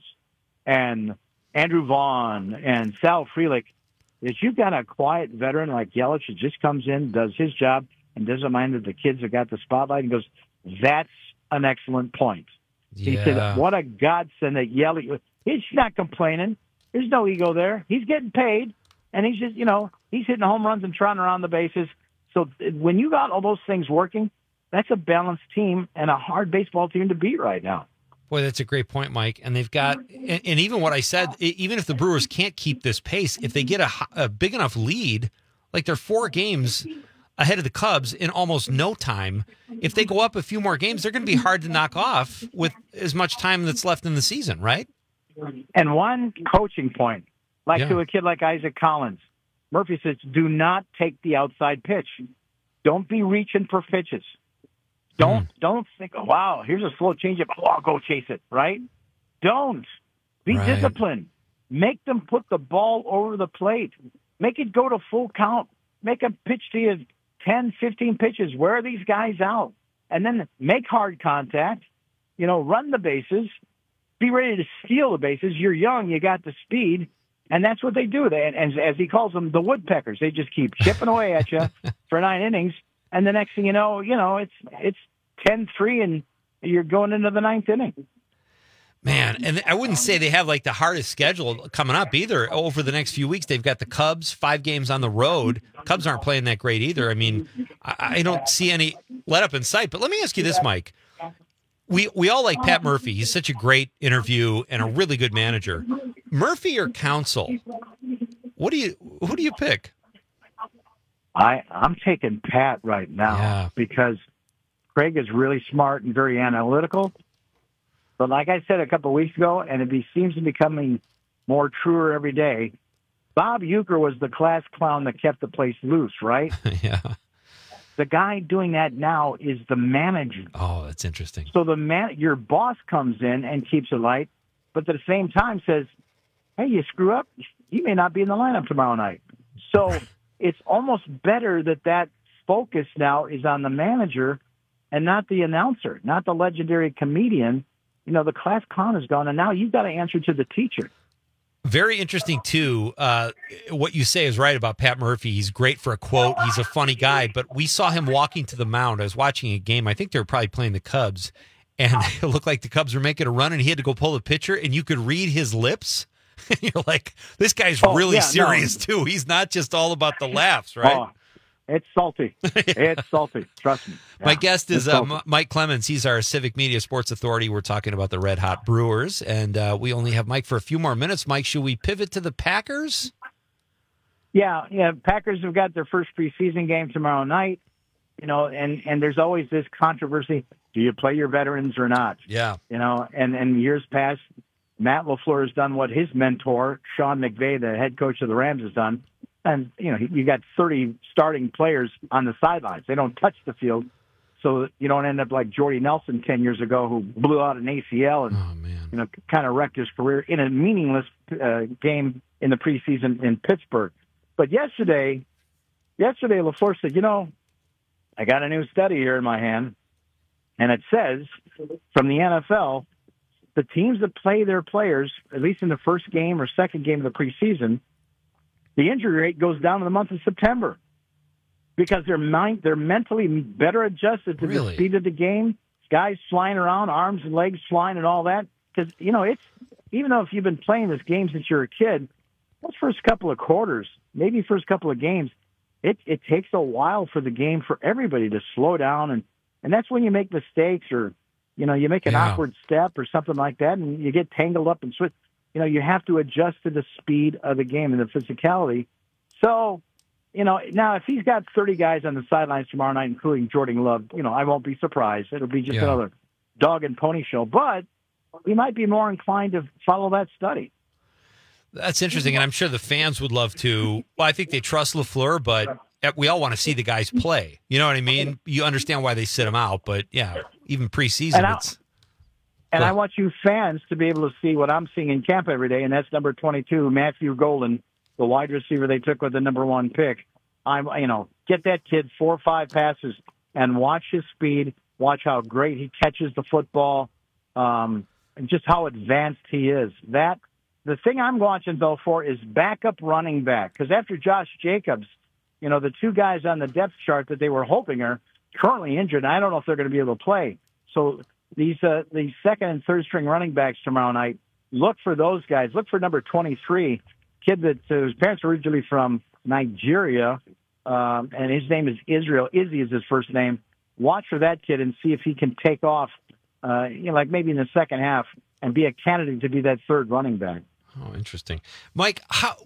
and Andrew Vaughn and Sal Frelick, that you've got a quiet veteran like Yelich who just comes in, does his job, and doesn't mind that the kids have got the spotlight and goes, that's an excellent point. Yeah. He said, what a godsend that Yelich, he's not complaining. There's no ego there. He's getting paid, and he's just, he's hitting home runs and trotting around the bases. So when you got all those things working, that's a balanced team and a hard baseball team to beat right now. Boy, that's a great point, Mike. And they've got, and even what I said, even if the Brewers can't keep this pace, if they get a big enough lead, like they're 4 games ahead of the Cubs in almost no time, if they go up a few more games, they're going to be hard to knock off with as much time that's left in the season, right? And one coaching point, to a kid like Isaac Collins, Murphy says, do not take the outside pitch. Don't be reaching for pitches. Don't think, oh, wow, here's a slow changeup. Oh, I'll go chase it, right? Don't. Be disciplined. Make them put the ball over the plate. Make it go to full count. Make a pitch to you 10, 15 pitches. Wear these guys out. And then make hard contact. Run the bases. Be ready to steal the bases. You're young. You got the speed. And that's what they do. And as he calls them, the woodpeckers. They just keep chipping away at you for 9 innings. And the next thing you know, it's 10-3, and you're going into the 9th inning. Man, and I wouldn't say they have like the hardest schedule coming up either. Over the next few weeks, they've got the Cubs, 5 games on the road. Cubs aren't playing that great either. I mean, I don't see any let up in sight. But let me ask you this, Mike. We all like Pat Murphy. He's such a great interview and a really good manager. Murphy or Counsell? Who do you pick? I'm taking Pat right now because Craig is really smart and very analytical. But like I said a couple of weeks ago, and it seems to be becoming more truer every day, Bob Uecker was the class clown that kept the place loose, right? Yeah. The guy doing that now is the manager. Oh, that's interesting. So your boss comes in and keeps it light, but at the same time says, hey, you screw up, you may not be in the lineup tomorrow night. So it's almost better that focus now is on the manager and not the announcer, not the legendary comedian. The class clown is gone, and now you've got to answer to the teacher. Very interesting, too. What you say is right about Pat Murphy. He's great for a quote. He's a funny guy, but we saw him walking to the mound. I was watching a game. I think they were probably playing the Cubs, and it looked like the Cubs were making a run, and he had to go pull the pitcher, and you could read his lips. You're like, this guy's really serious, too. He's not just all about the laughs, right? Oh, it's salty. It's salty. Trust me. Yeah, my guest is Mike Clemens. He's our Civic Media Sports Authority. We're talking about the Red Hot Brewers, and we only have Mike for a few more minutes. Mike, should we pivot to the Packers? Yeah. Packers have got their first preseason game tomorrow night, and there's always this controversy. Do you play your veterans or not? Yeah. And years past, Matt LaFleur has done what his mentor, Sean McVay, the head coach of the Rams, has done. And, you got 30 starting players on the sidelines. They don't touch the field. So you don't end up like Jordy Nelson 10 years ago, who blew out an ACL and, kind of wrecked his career in a meaningless game in the preseason in Pittsburgh. But yesterday LaFleur said, I got a new study here in my hand, and it says from the NFL, the teams that play their players, at least in the first game or second game of the preseason, the injury rate goes down in the month of September because they're mentally better adjusted to the speed of the game. Guys flying around, arms and legs flying and all that. Because, it's even though if you've been playing this game since you're a kid, those first couple of quarters, maybe first couple of games, it takes a while for the game for everybody to slow down. And that's when you make mistakes or, you make an awkward step or something like that, and you get tangled up and switch. you have to adjust to the speed of the game and the physicality. So, now if he's got 30 guys on the sidelines tomorrow night, including Jordan Love, I won't be surprised. It'll be just another dog and pony show. But we might be more inclined to follow that study. That's interesting, and I'm sure the fans would love to. Well, I think they trust LaFleur, but we all want to see the guys play. You know what I mean? You understand why they sit them out, but even preseason, I want you fans to be able to see what I'm seeing in camp every day, and that's number 22, Matthew Golden, the wide receiver they took with the number 1 pick. Get that kid 4 or 5 passes and watch his speed, watch how great he catches the football, and just how advanced he is. The thing I'm watching, though, for is backup running back, because after Josh Jacobs, the 2 guys on the depth chart that they were hoping are currently injured, and I don't know if they're going to be able to play. So these second and third string running backs tomorrow night, look for those guys. Look for number 23, kid that whose parents are originally from Nigeria, and his name is Israel. Izzy is his first name. Watch for that kid and see if he can take off, like maybe in the second half, and be a candidate to be that third running back. Oh, interesting. Mike,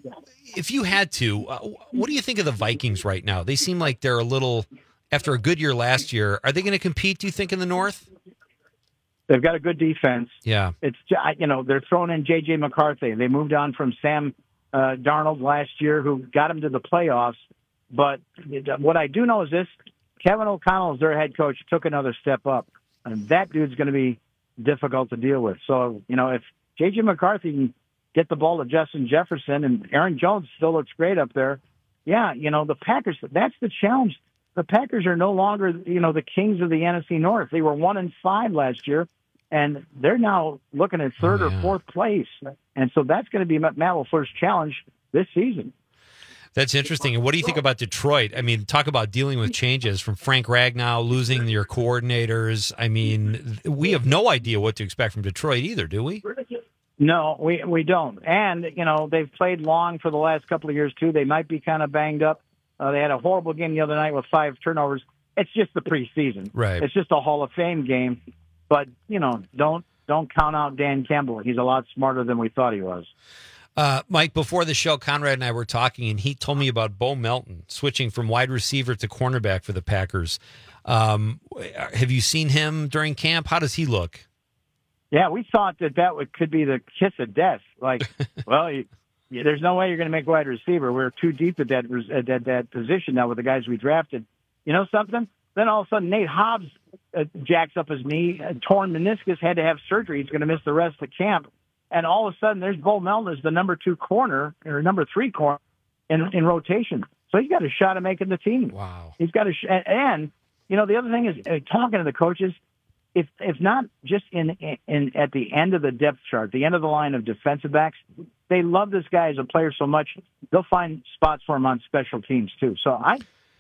if you had to, what do you think of the Vikings right now? They seem like they're a little, after a good year last year, are they going to compete, do you think, in the North? They've got a good defense. Yeah. It's, they're throwing in J.J. McCarthy. They moved on from Sam Darnold last year, who got them to the playoffs. But what I do know is this, Kevin O'Connell, as their head coach, took another step up. And that dude's going to be difficult to deal with. So, if J.J. McCarthy can get the ball to Justin Jefferson, and Aaron Jones still looks great up there. Yeah, the Packers, that's the challenge. The Packers are no longer, the kings of the NFC North. They were 1-5 last year, and they're now looking at third or fourth place. And so that's going to be Matt LaFleur's challenge this season. That's interesting. And what do you think about Detroit? I mean, talk about dealing with changes from Frank Ragnow, losing your coordinators. I mean, we have no idea what to expect from Detroit either, do we? No, we don't. And, they've played long for the last couple of years, too. They might be kind of banged up. They had a horrible game the other night with 5 turnovers. It's just the preseason. Right. It's just a Hall of Fame game. But, don't count out Dan Campbell. He's a lot smarter than we thought he was. Mike, before the show, Conrad and I were talking, and he told me about Bo Melton switching from wide receiver to cornerback for the Packers. Have you seen him during camp? How does he look? Yeah, we thought that could be the kiss of death. Like, well, there's no way you're going to make wide receiver. We're too deep at that position now with the guys we drafted. You know something? Then all of a sudden, Nate Hobbs jacks up his knee, torn meniscus, had to have surgery. He's going to miss the rest of the camp. And all of a sudden, there's Bo Melton as the number 2 corner or number 3 corner in rotation. So he's got a shot at making the team. Wow. He's got and the other thing is talking to the coaches. If not just in at the end of the depth chart, the end of the line of defensive backs, they love this guy as a player so much they'll find spots for him on special teams too. So I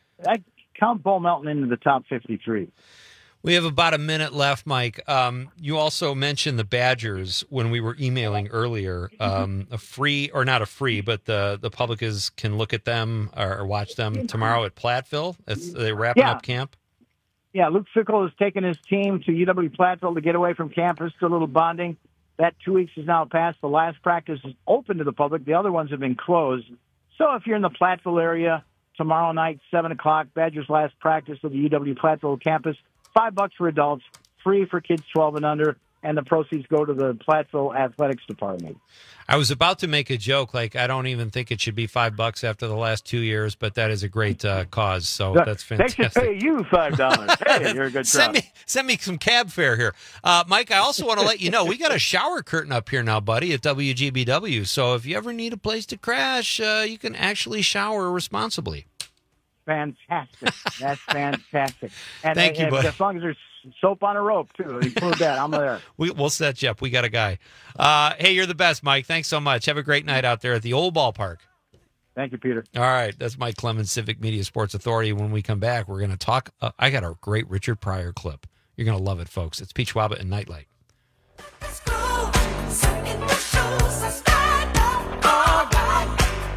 count Bo Melton into the top 53. We have about a minute left, Mike. You also mentioned the Badgers when we were emailing earlier. A free, or not a free, but the public can look at them or watch them tomorrow at Platteville. They're wrapping up camp. Yeah, Luke Fickell has taken his team to UW Platteville to get away from campus, to a little bonding. That 2 weeks is now passed. The last practice is open to the public. The other ones have been closed. So if you're in the Platteville area, tomorrow night, 7 o'clock, Badgers' last practice of the UW Platteville campus, $5 for adults, free for kids 12 and under, and the proceeds go to the Platteville Athletics Department. I was about to make a joke, like I don't even think it should be $5 after the last 2 years, but that is a great cause, so that's fantastic. They should pay you $5. Hey, you're a good crowd. Send me some cab fare here. Mike, I also want to let you know, we got a shower curtain up here now, buddy, at WGBW, so if you ever need a place to crash, you can actually shower responsibly. Fantastic. That's fantastic. And, Thank you, buddy. As long as there's soap on a rope, too. Include that. I'm there. We'll set you up. We got a guy. Hey, you're the best, Mike. Thanks so much. Have a great night out there at the old ballpark. Thank you, Peter. All right. That's Mike Clemens, Civic Media Sports Authority. When we come back, we're going to talk. I got a great Richard Pryor clip. You're going to love it, folks. It's Pete Schwaba and Nightlight. Let's go. Sit in the shoes and stand up. All right.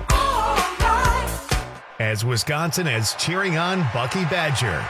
As Wisconsin is cheering on Bucky Badger.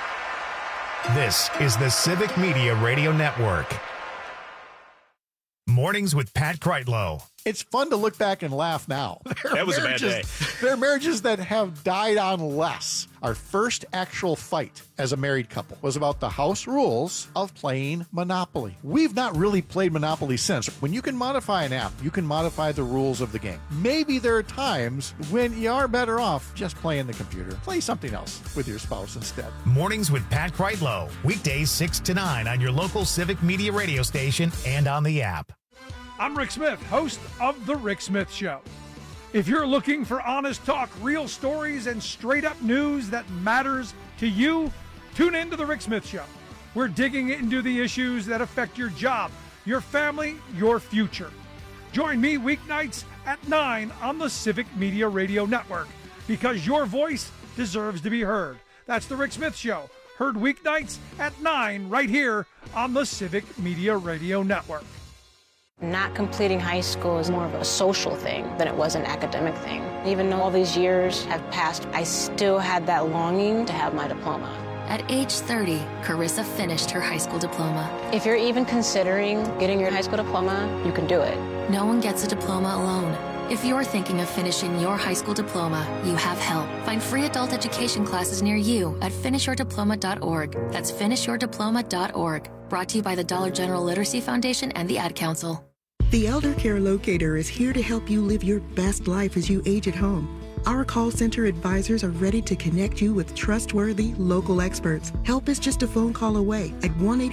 This is the Civic Media Radio Network. Mornings with Pat Kreitlow. It's fun to look back and laugh now. That was a bad day. There are marriages that have died on less. Our first actual fight as a married couple was about the house rules of playing Monopoly. We've not really played Monopoly since. When you can modify an app, you can modify the rules of the game. Maybe there are times when you are better off just playing the computer. Play something else with your spouse instead. Mornings with Pat Kreitlow. Weekdays 6 to 9 on your local Civic Media radio station and on the app. I'm Rick Smith, host of The Rick Smith Show. If you're looking for honest talk, real stories, and straight-up news that matters to you, tune in to The Rick Smith Show. We're digging into the issues that affect your job, your family, your future. Join me weeknights at 9 on the Civic Media Radio Network, because your voice deserves to be heard. That's The Rick Smith Show, heard weeknights at 9 right here on the Civic Media Radio Network. Not completing high school is more of a social thing than it was an academic thing. Even though all these years have passed, I still had that longing to have my diploma. At age 30, Carissa finished her high school diploma. If you're even considering getting your high school diploma, you can do it. No one gets a diploma alone. If you're thinking of finishing your high school diploma, you have help. Find free adult education classes near you at finishyourdiploma.org. That's finishyourdiploma.org. Brought to you by the Dollar General Literacy Foundation and the Ad Council. The Elder Care Locator is here to help you live your best life as you age at home. Our call center advisors are ready to connect you with trustworthy local experts. Help is just a phone call away at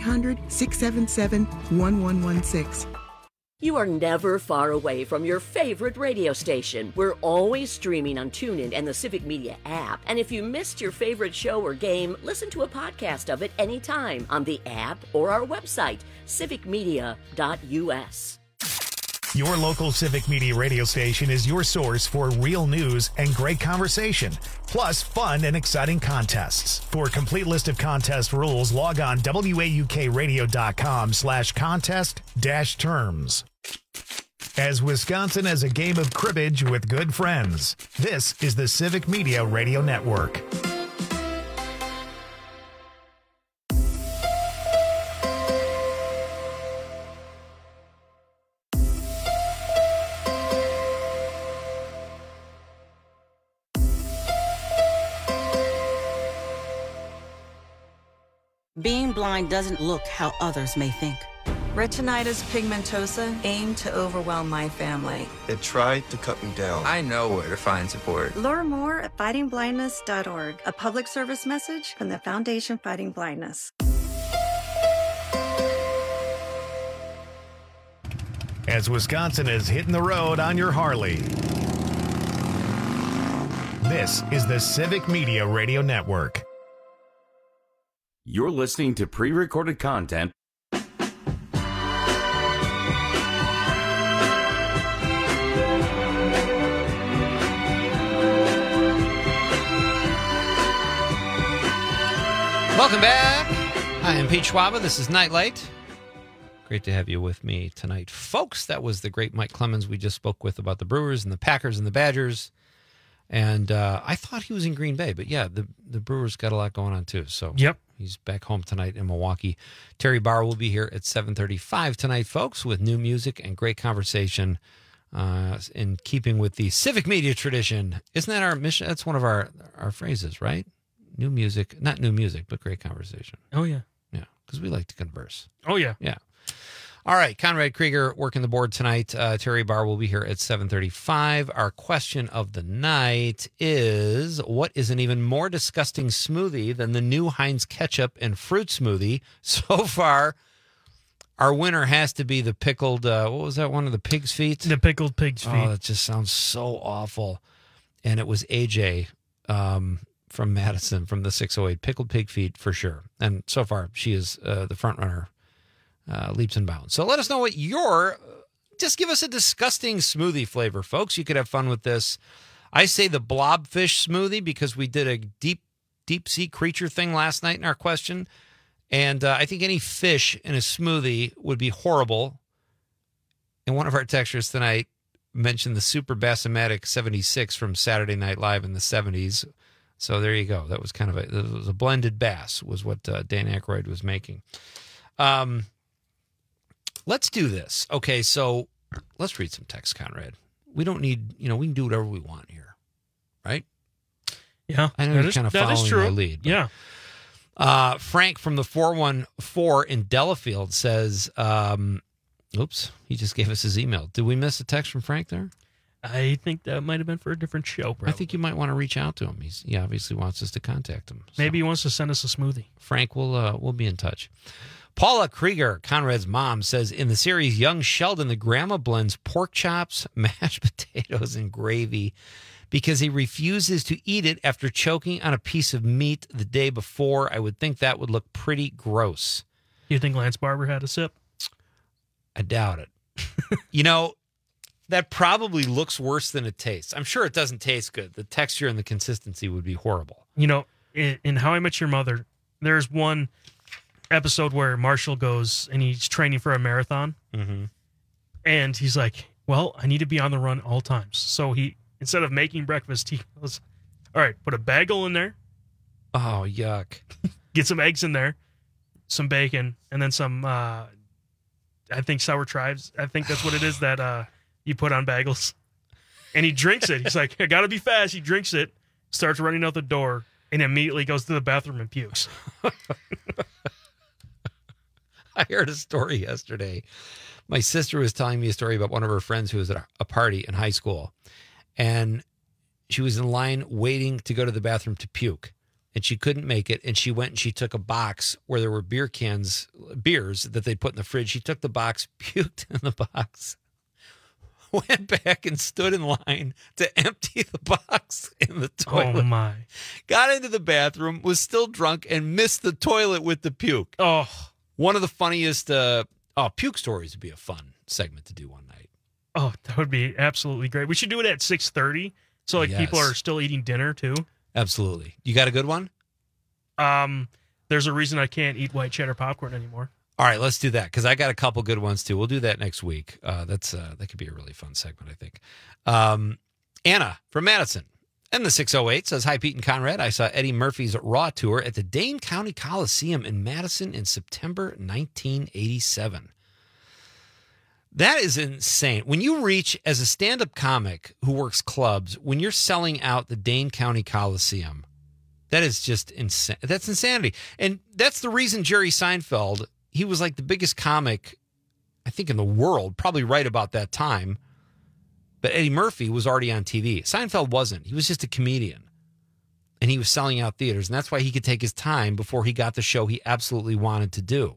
1-800-677-1116. You are never far away from your favorite radio station. We're always streaming on TuneIn and the Civic Media app. And if you missed your favorite show or game, listen to a podcast of it anytime on the app or our website, civicmedia.us. Your local Civic Media radio station is your source for real news and great conversation, plus fun and exciting contests. For a complete list of contest rules, log on waukradio.com/contest-terms. As Wisconsin has a game of cribbage with good friends, this is the Civic Media Radio Network. Being blind doesn't look how others may think. Retinitis pigmentosa aimed to overwhelm my family. It tried to cut me down. I know where to find support. Learn more at fightingblindness.org, a public service message from the Foundation Fighting Blindness. As Wisconsin is hitting the road on your Harley, this is the Civic Media Radio Network. You're listening to pre-recorded content. Welcome back. I am Pete Schwaba. This is Nightlight. Great to have you with me tonight, folks. That was the great Mike Clemens we just spoke with about the Brewers and the Packers and the Badgers. And I thought he was in Green Bay, but yeah, the Brewers got a lot going on too. So yep, he's back home tonight in Milwaukee. Terry Barr will be here at 7:35 tonight, folks, with new music and great conversation in keeping with the Civic Media tradition. Isn't that our mission? That's one of our phrases, right? New music, not new music, but great conversation. Oh, yeah. Yeah, because we like to converse. Oh, yeah. Yeah. All right, Conrad Krieger working the board tonight. Terry Barr will be here at 7:35. Our question of the night is, what is an even more disgusting smoothie than the new Heinz ketchup and fruit smoothie? So far, our winner has to be the pickled, what was that one of the pig's feet? The pickled pig's feet. Oh, that just sounds so awful. And it was AJ from Madison from the 608. Pickled pig feet for sure. And so far, she is the front runner. Leaps and bounds. So let us know what just give us a disgusting smoothie flavor, folks. You could have fun with this. I say the blobfish smoothie because we did a deep sea creature thing last night in our question. And I think any fish in a smoothie would be horrible. And one of our textures tonight mentioned the Super Bassomatic 76 from Saturday Night Live in the 70s. So there you go. That was kind of it was a blended bass was what Dan Aykroyd was making. Let's do this. Okay, so let's read some text, Conrad. We don't need, we can do whatever we want here, right? Yeah, I know you're kind of following my lead. But, yeah. Frank from the 414 in Delafield says, oops, he just gave us his email. Did we miss a text from Frank there? I think that might have been for a different show, probably. I think you might want to reach out to him. He obviously wants us to contact him. So. Maybe he wants to send us a smoothie. Frank, we'll be in touch. Paula Krieger, Conrad's mom, says, in the series Young Sheldon, the grandma blends pork chops, mashed potatoes, and gravy because he refuses to eat it after choking on a piece of meat the day before. I would think that would look pretty gross. You think Lance Barber had a sip? I doubt it. That probably looks worse than it tastes. I'm sure it doesn't taste good. The texture and the consistency would be horrible. In How I Met Your Mother, there's one episode where Marshall goes and he's training for a marathon. Mm-hmm. And he's like, well, I need to be on the run all times. So he, instead of making breakfast, he goes, all right, put a bagel in there. Oh, yuck. Get some eggs in there, some bacon, and then some, I think sour chives. I think that's what it is that you put on bagels. And he drinks it. He's like, I got to be fast. He drinks it, starts running out the door, and immediately goes to the bathroom and pukes. I heard a story yesterday. My sister was telling me a story about one of her friends who was at a party in high school. And she was in line waiting to go to the bathroom to puke. And she couldn't make it. And she went and she took a box where there were beers that they put in the fridge. She took the box, puked in the box, went back and stood in line to empty the box in the toilet. Oh, my. Got into the bathroom, was still drunk, and missed the toilet with the puke. Oh. One of the funniest puke stories would be a fun segment to do one night. Oh, that would be absolutely great. We should do it at 6:30 so people are still eating dinner, too. Absolutely. You got a good one? There's a reason I can't eat white cheddar popcorn anymore. All right, let's do that because I got a couple good ones too. We'll do that next week. That could be a really fun segment, I think. Anna from Madison and the 608 says, hi, Pete and Conrad. I saw Eddie Murphy's Raw tour at the Dane County Coliseum in Madison in September 1987. That is insane. When you reach, as a stand-up comic who works clubs, when you're selling out the Dane County Coliseum, that is just insane. That's insanity. And that's the reason Jerry Seinfeld, he was like the biggest comic, I think, in the world, probably right about that time. But Eddie Murphy was already on TV. Seinfeld wasn't. He was just a comedian. And he was selling out theaters. And that's why he could take his time before he got the show he absolutely wanted to do.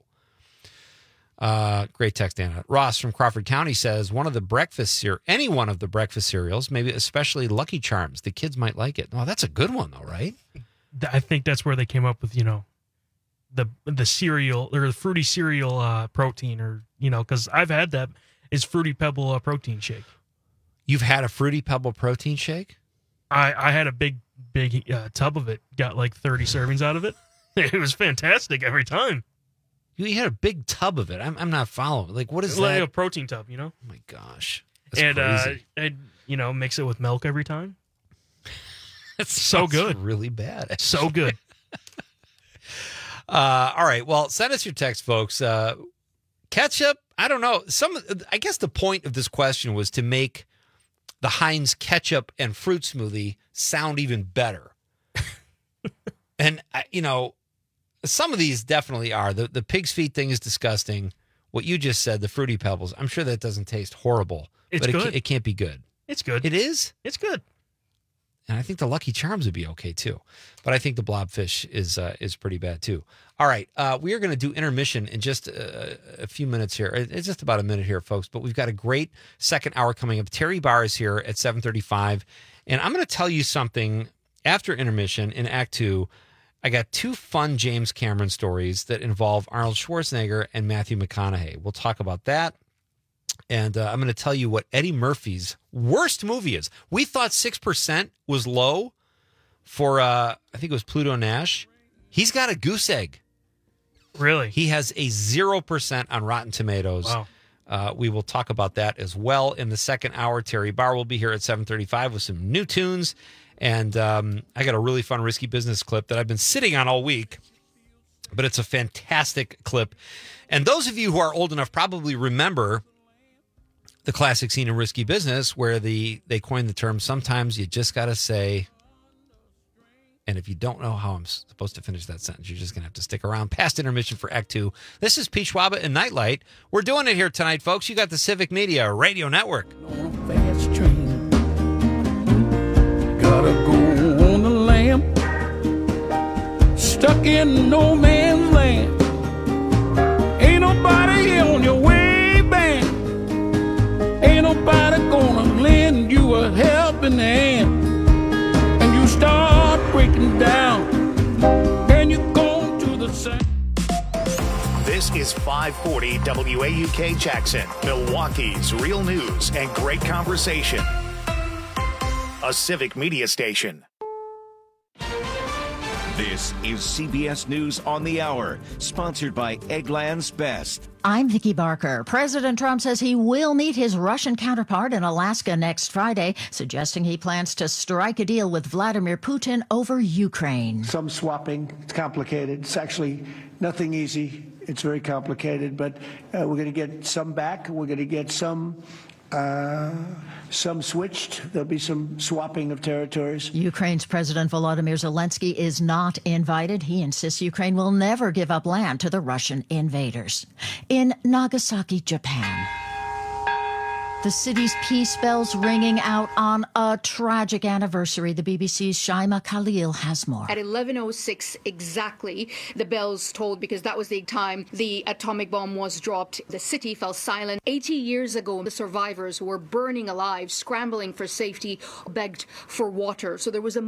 Great text, Anna. Ross from Crawford County says, any one of the breakfast cereals, maybe especially Lucky Charms. The kids might like it. Oh, that's a good one, though, right? I think that's where they came up with, the cereal or the fruity cereal protein, or because I've had that. Is Fruity Pebble protein shake. You've had a Fruity Pebble protein shake? I had a big tub of it. Got like 30 servings out of it. It was fantastic every time. You had a big tub of it. I'm not following. Like, what is it's that? Like a protein tub, Oh my gosh, that's crazy. And mix it with milk every time. It's so good. Really bad. Actually. So good. All right. Well, send us your text, folks. Ketchup. I don't know. I guess the point of this question was to make the Heinz ketchup and fruit smoothie sound even better. And some of these definitely are. The pig's feet thing is disgusting. What you just said, the Fruity Pebbles, I'm sure that doesn't taste horrible. It's but good. It can't be good. It's good. It is? It's good. And I think the Lucky Charms would be okay, too. But I think the Blobfish is pretty bad, too. All right. We are going to do intermission in just a few minutes here. It's just about a minute here, folks. But we've got a great second hour coming up. Terry Barr is here at 7:35. And I'm going to tell you something after intermission in Act 2. I got two fun James Cameron stories that involve Arnold Schwarzenegger and Matthew McConaughey. We'll talk about that. And I'm going to tell you what Eddie Murphy's worst movie is. We thought 6% was low for, I think it was Pluto Nash. He's got a goose egg. Really? He has a 0% on Rotten Tomatoes. Wow. We will talk about that as well in the second hour. Terry Barr will be here at 7:35 with some new tunes. And I got a really fun Risky Business clip that I've been sitting on all week. But it's a fantastic clip. And those of you who are old enough probably remember the classic scene in Risky Business where they coined the term, sometimes you just got to say, and if you don't know how I'm supposed to finish that sentence, you're just going to have to stick around past intermission for Act 2. This is Pete Schwaba and Nightlight. We're doing it here tonight, folks. You got the Civic Media Radio Network. Fast train. Gotta go on the lamb. Stuck in no man's land. Ain't nobody on your way back. Ain't nobody gonna lend you a helping hand. And you start breaking down. And you go to the sand. This is 540 WAUK Jackson, Milwaukee's real news and great conversation. A Civic Media station. This is CBS News on the Hour, sponsored by Eggland's Best. I'm Vicki Barker. President Trump says he will meet his Russian counterpart in Alaska next Friday, suggesting he plans to strike a deal with Vladimir Putin over Ukraine. Some swapping. It's complicated. It's actually nothing easy. It's very complicated, but we're going to get some back. We're going to get some switched. There'll be some swapping of territories. Ukraine's President Volodymyr Zelensky is not invited. He insists Ukraine will never give up land to the Russian invaders. In Nagasaki, Japan, the city's peace bells ringing out on a tragic anniversary. The BBC's Shaima Khalil has more. At 11:06 exactly, the bells tolled because that was the time the atomic bomb was dropped. The city fell silent. 80 years ago, the survivors who were burning alive, scrambling for safety, begged for water. So there was a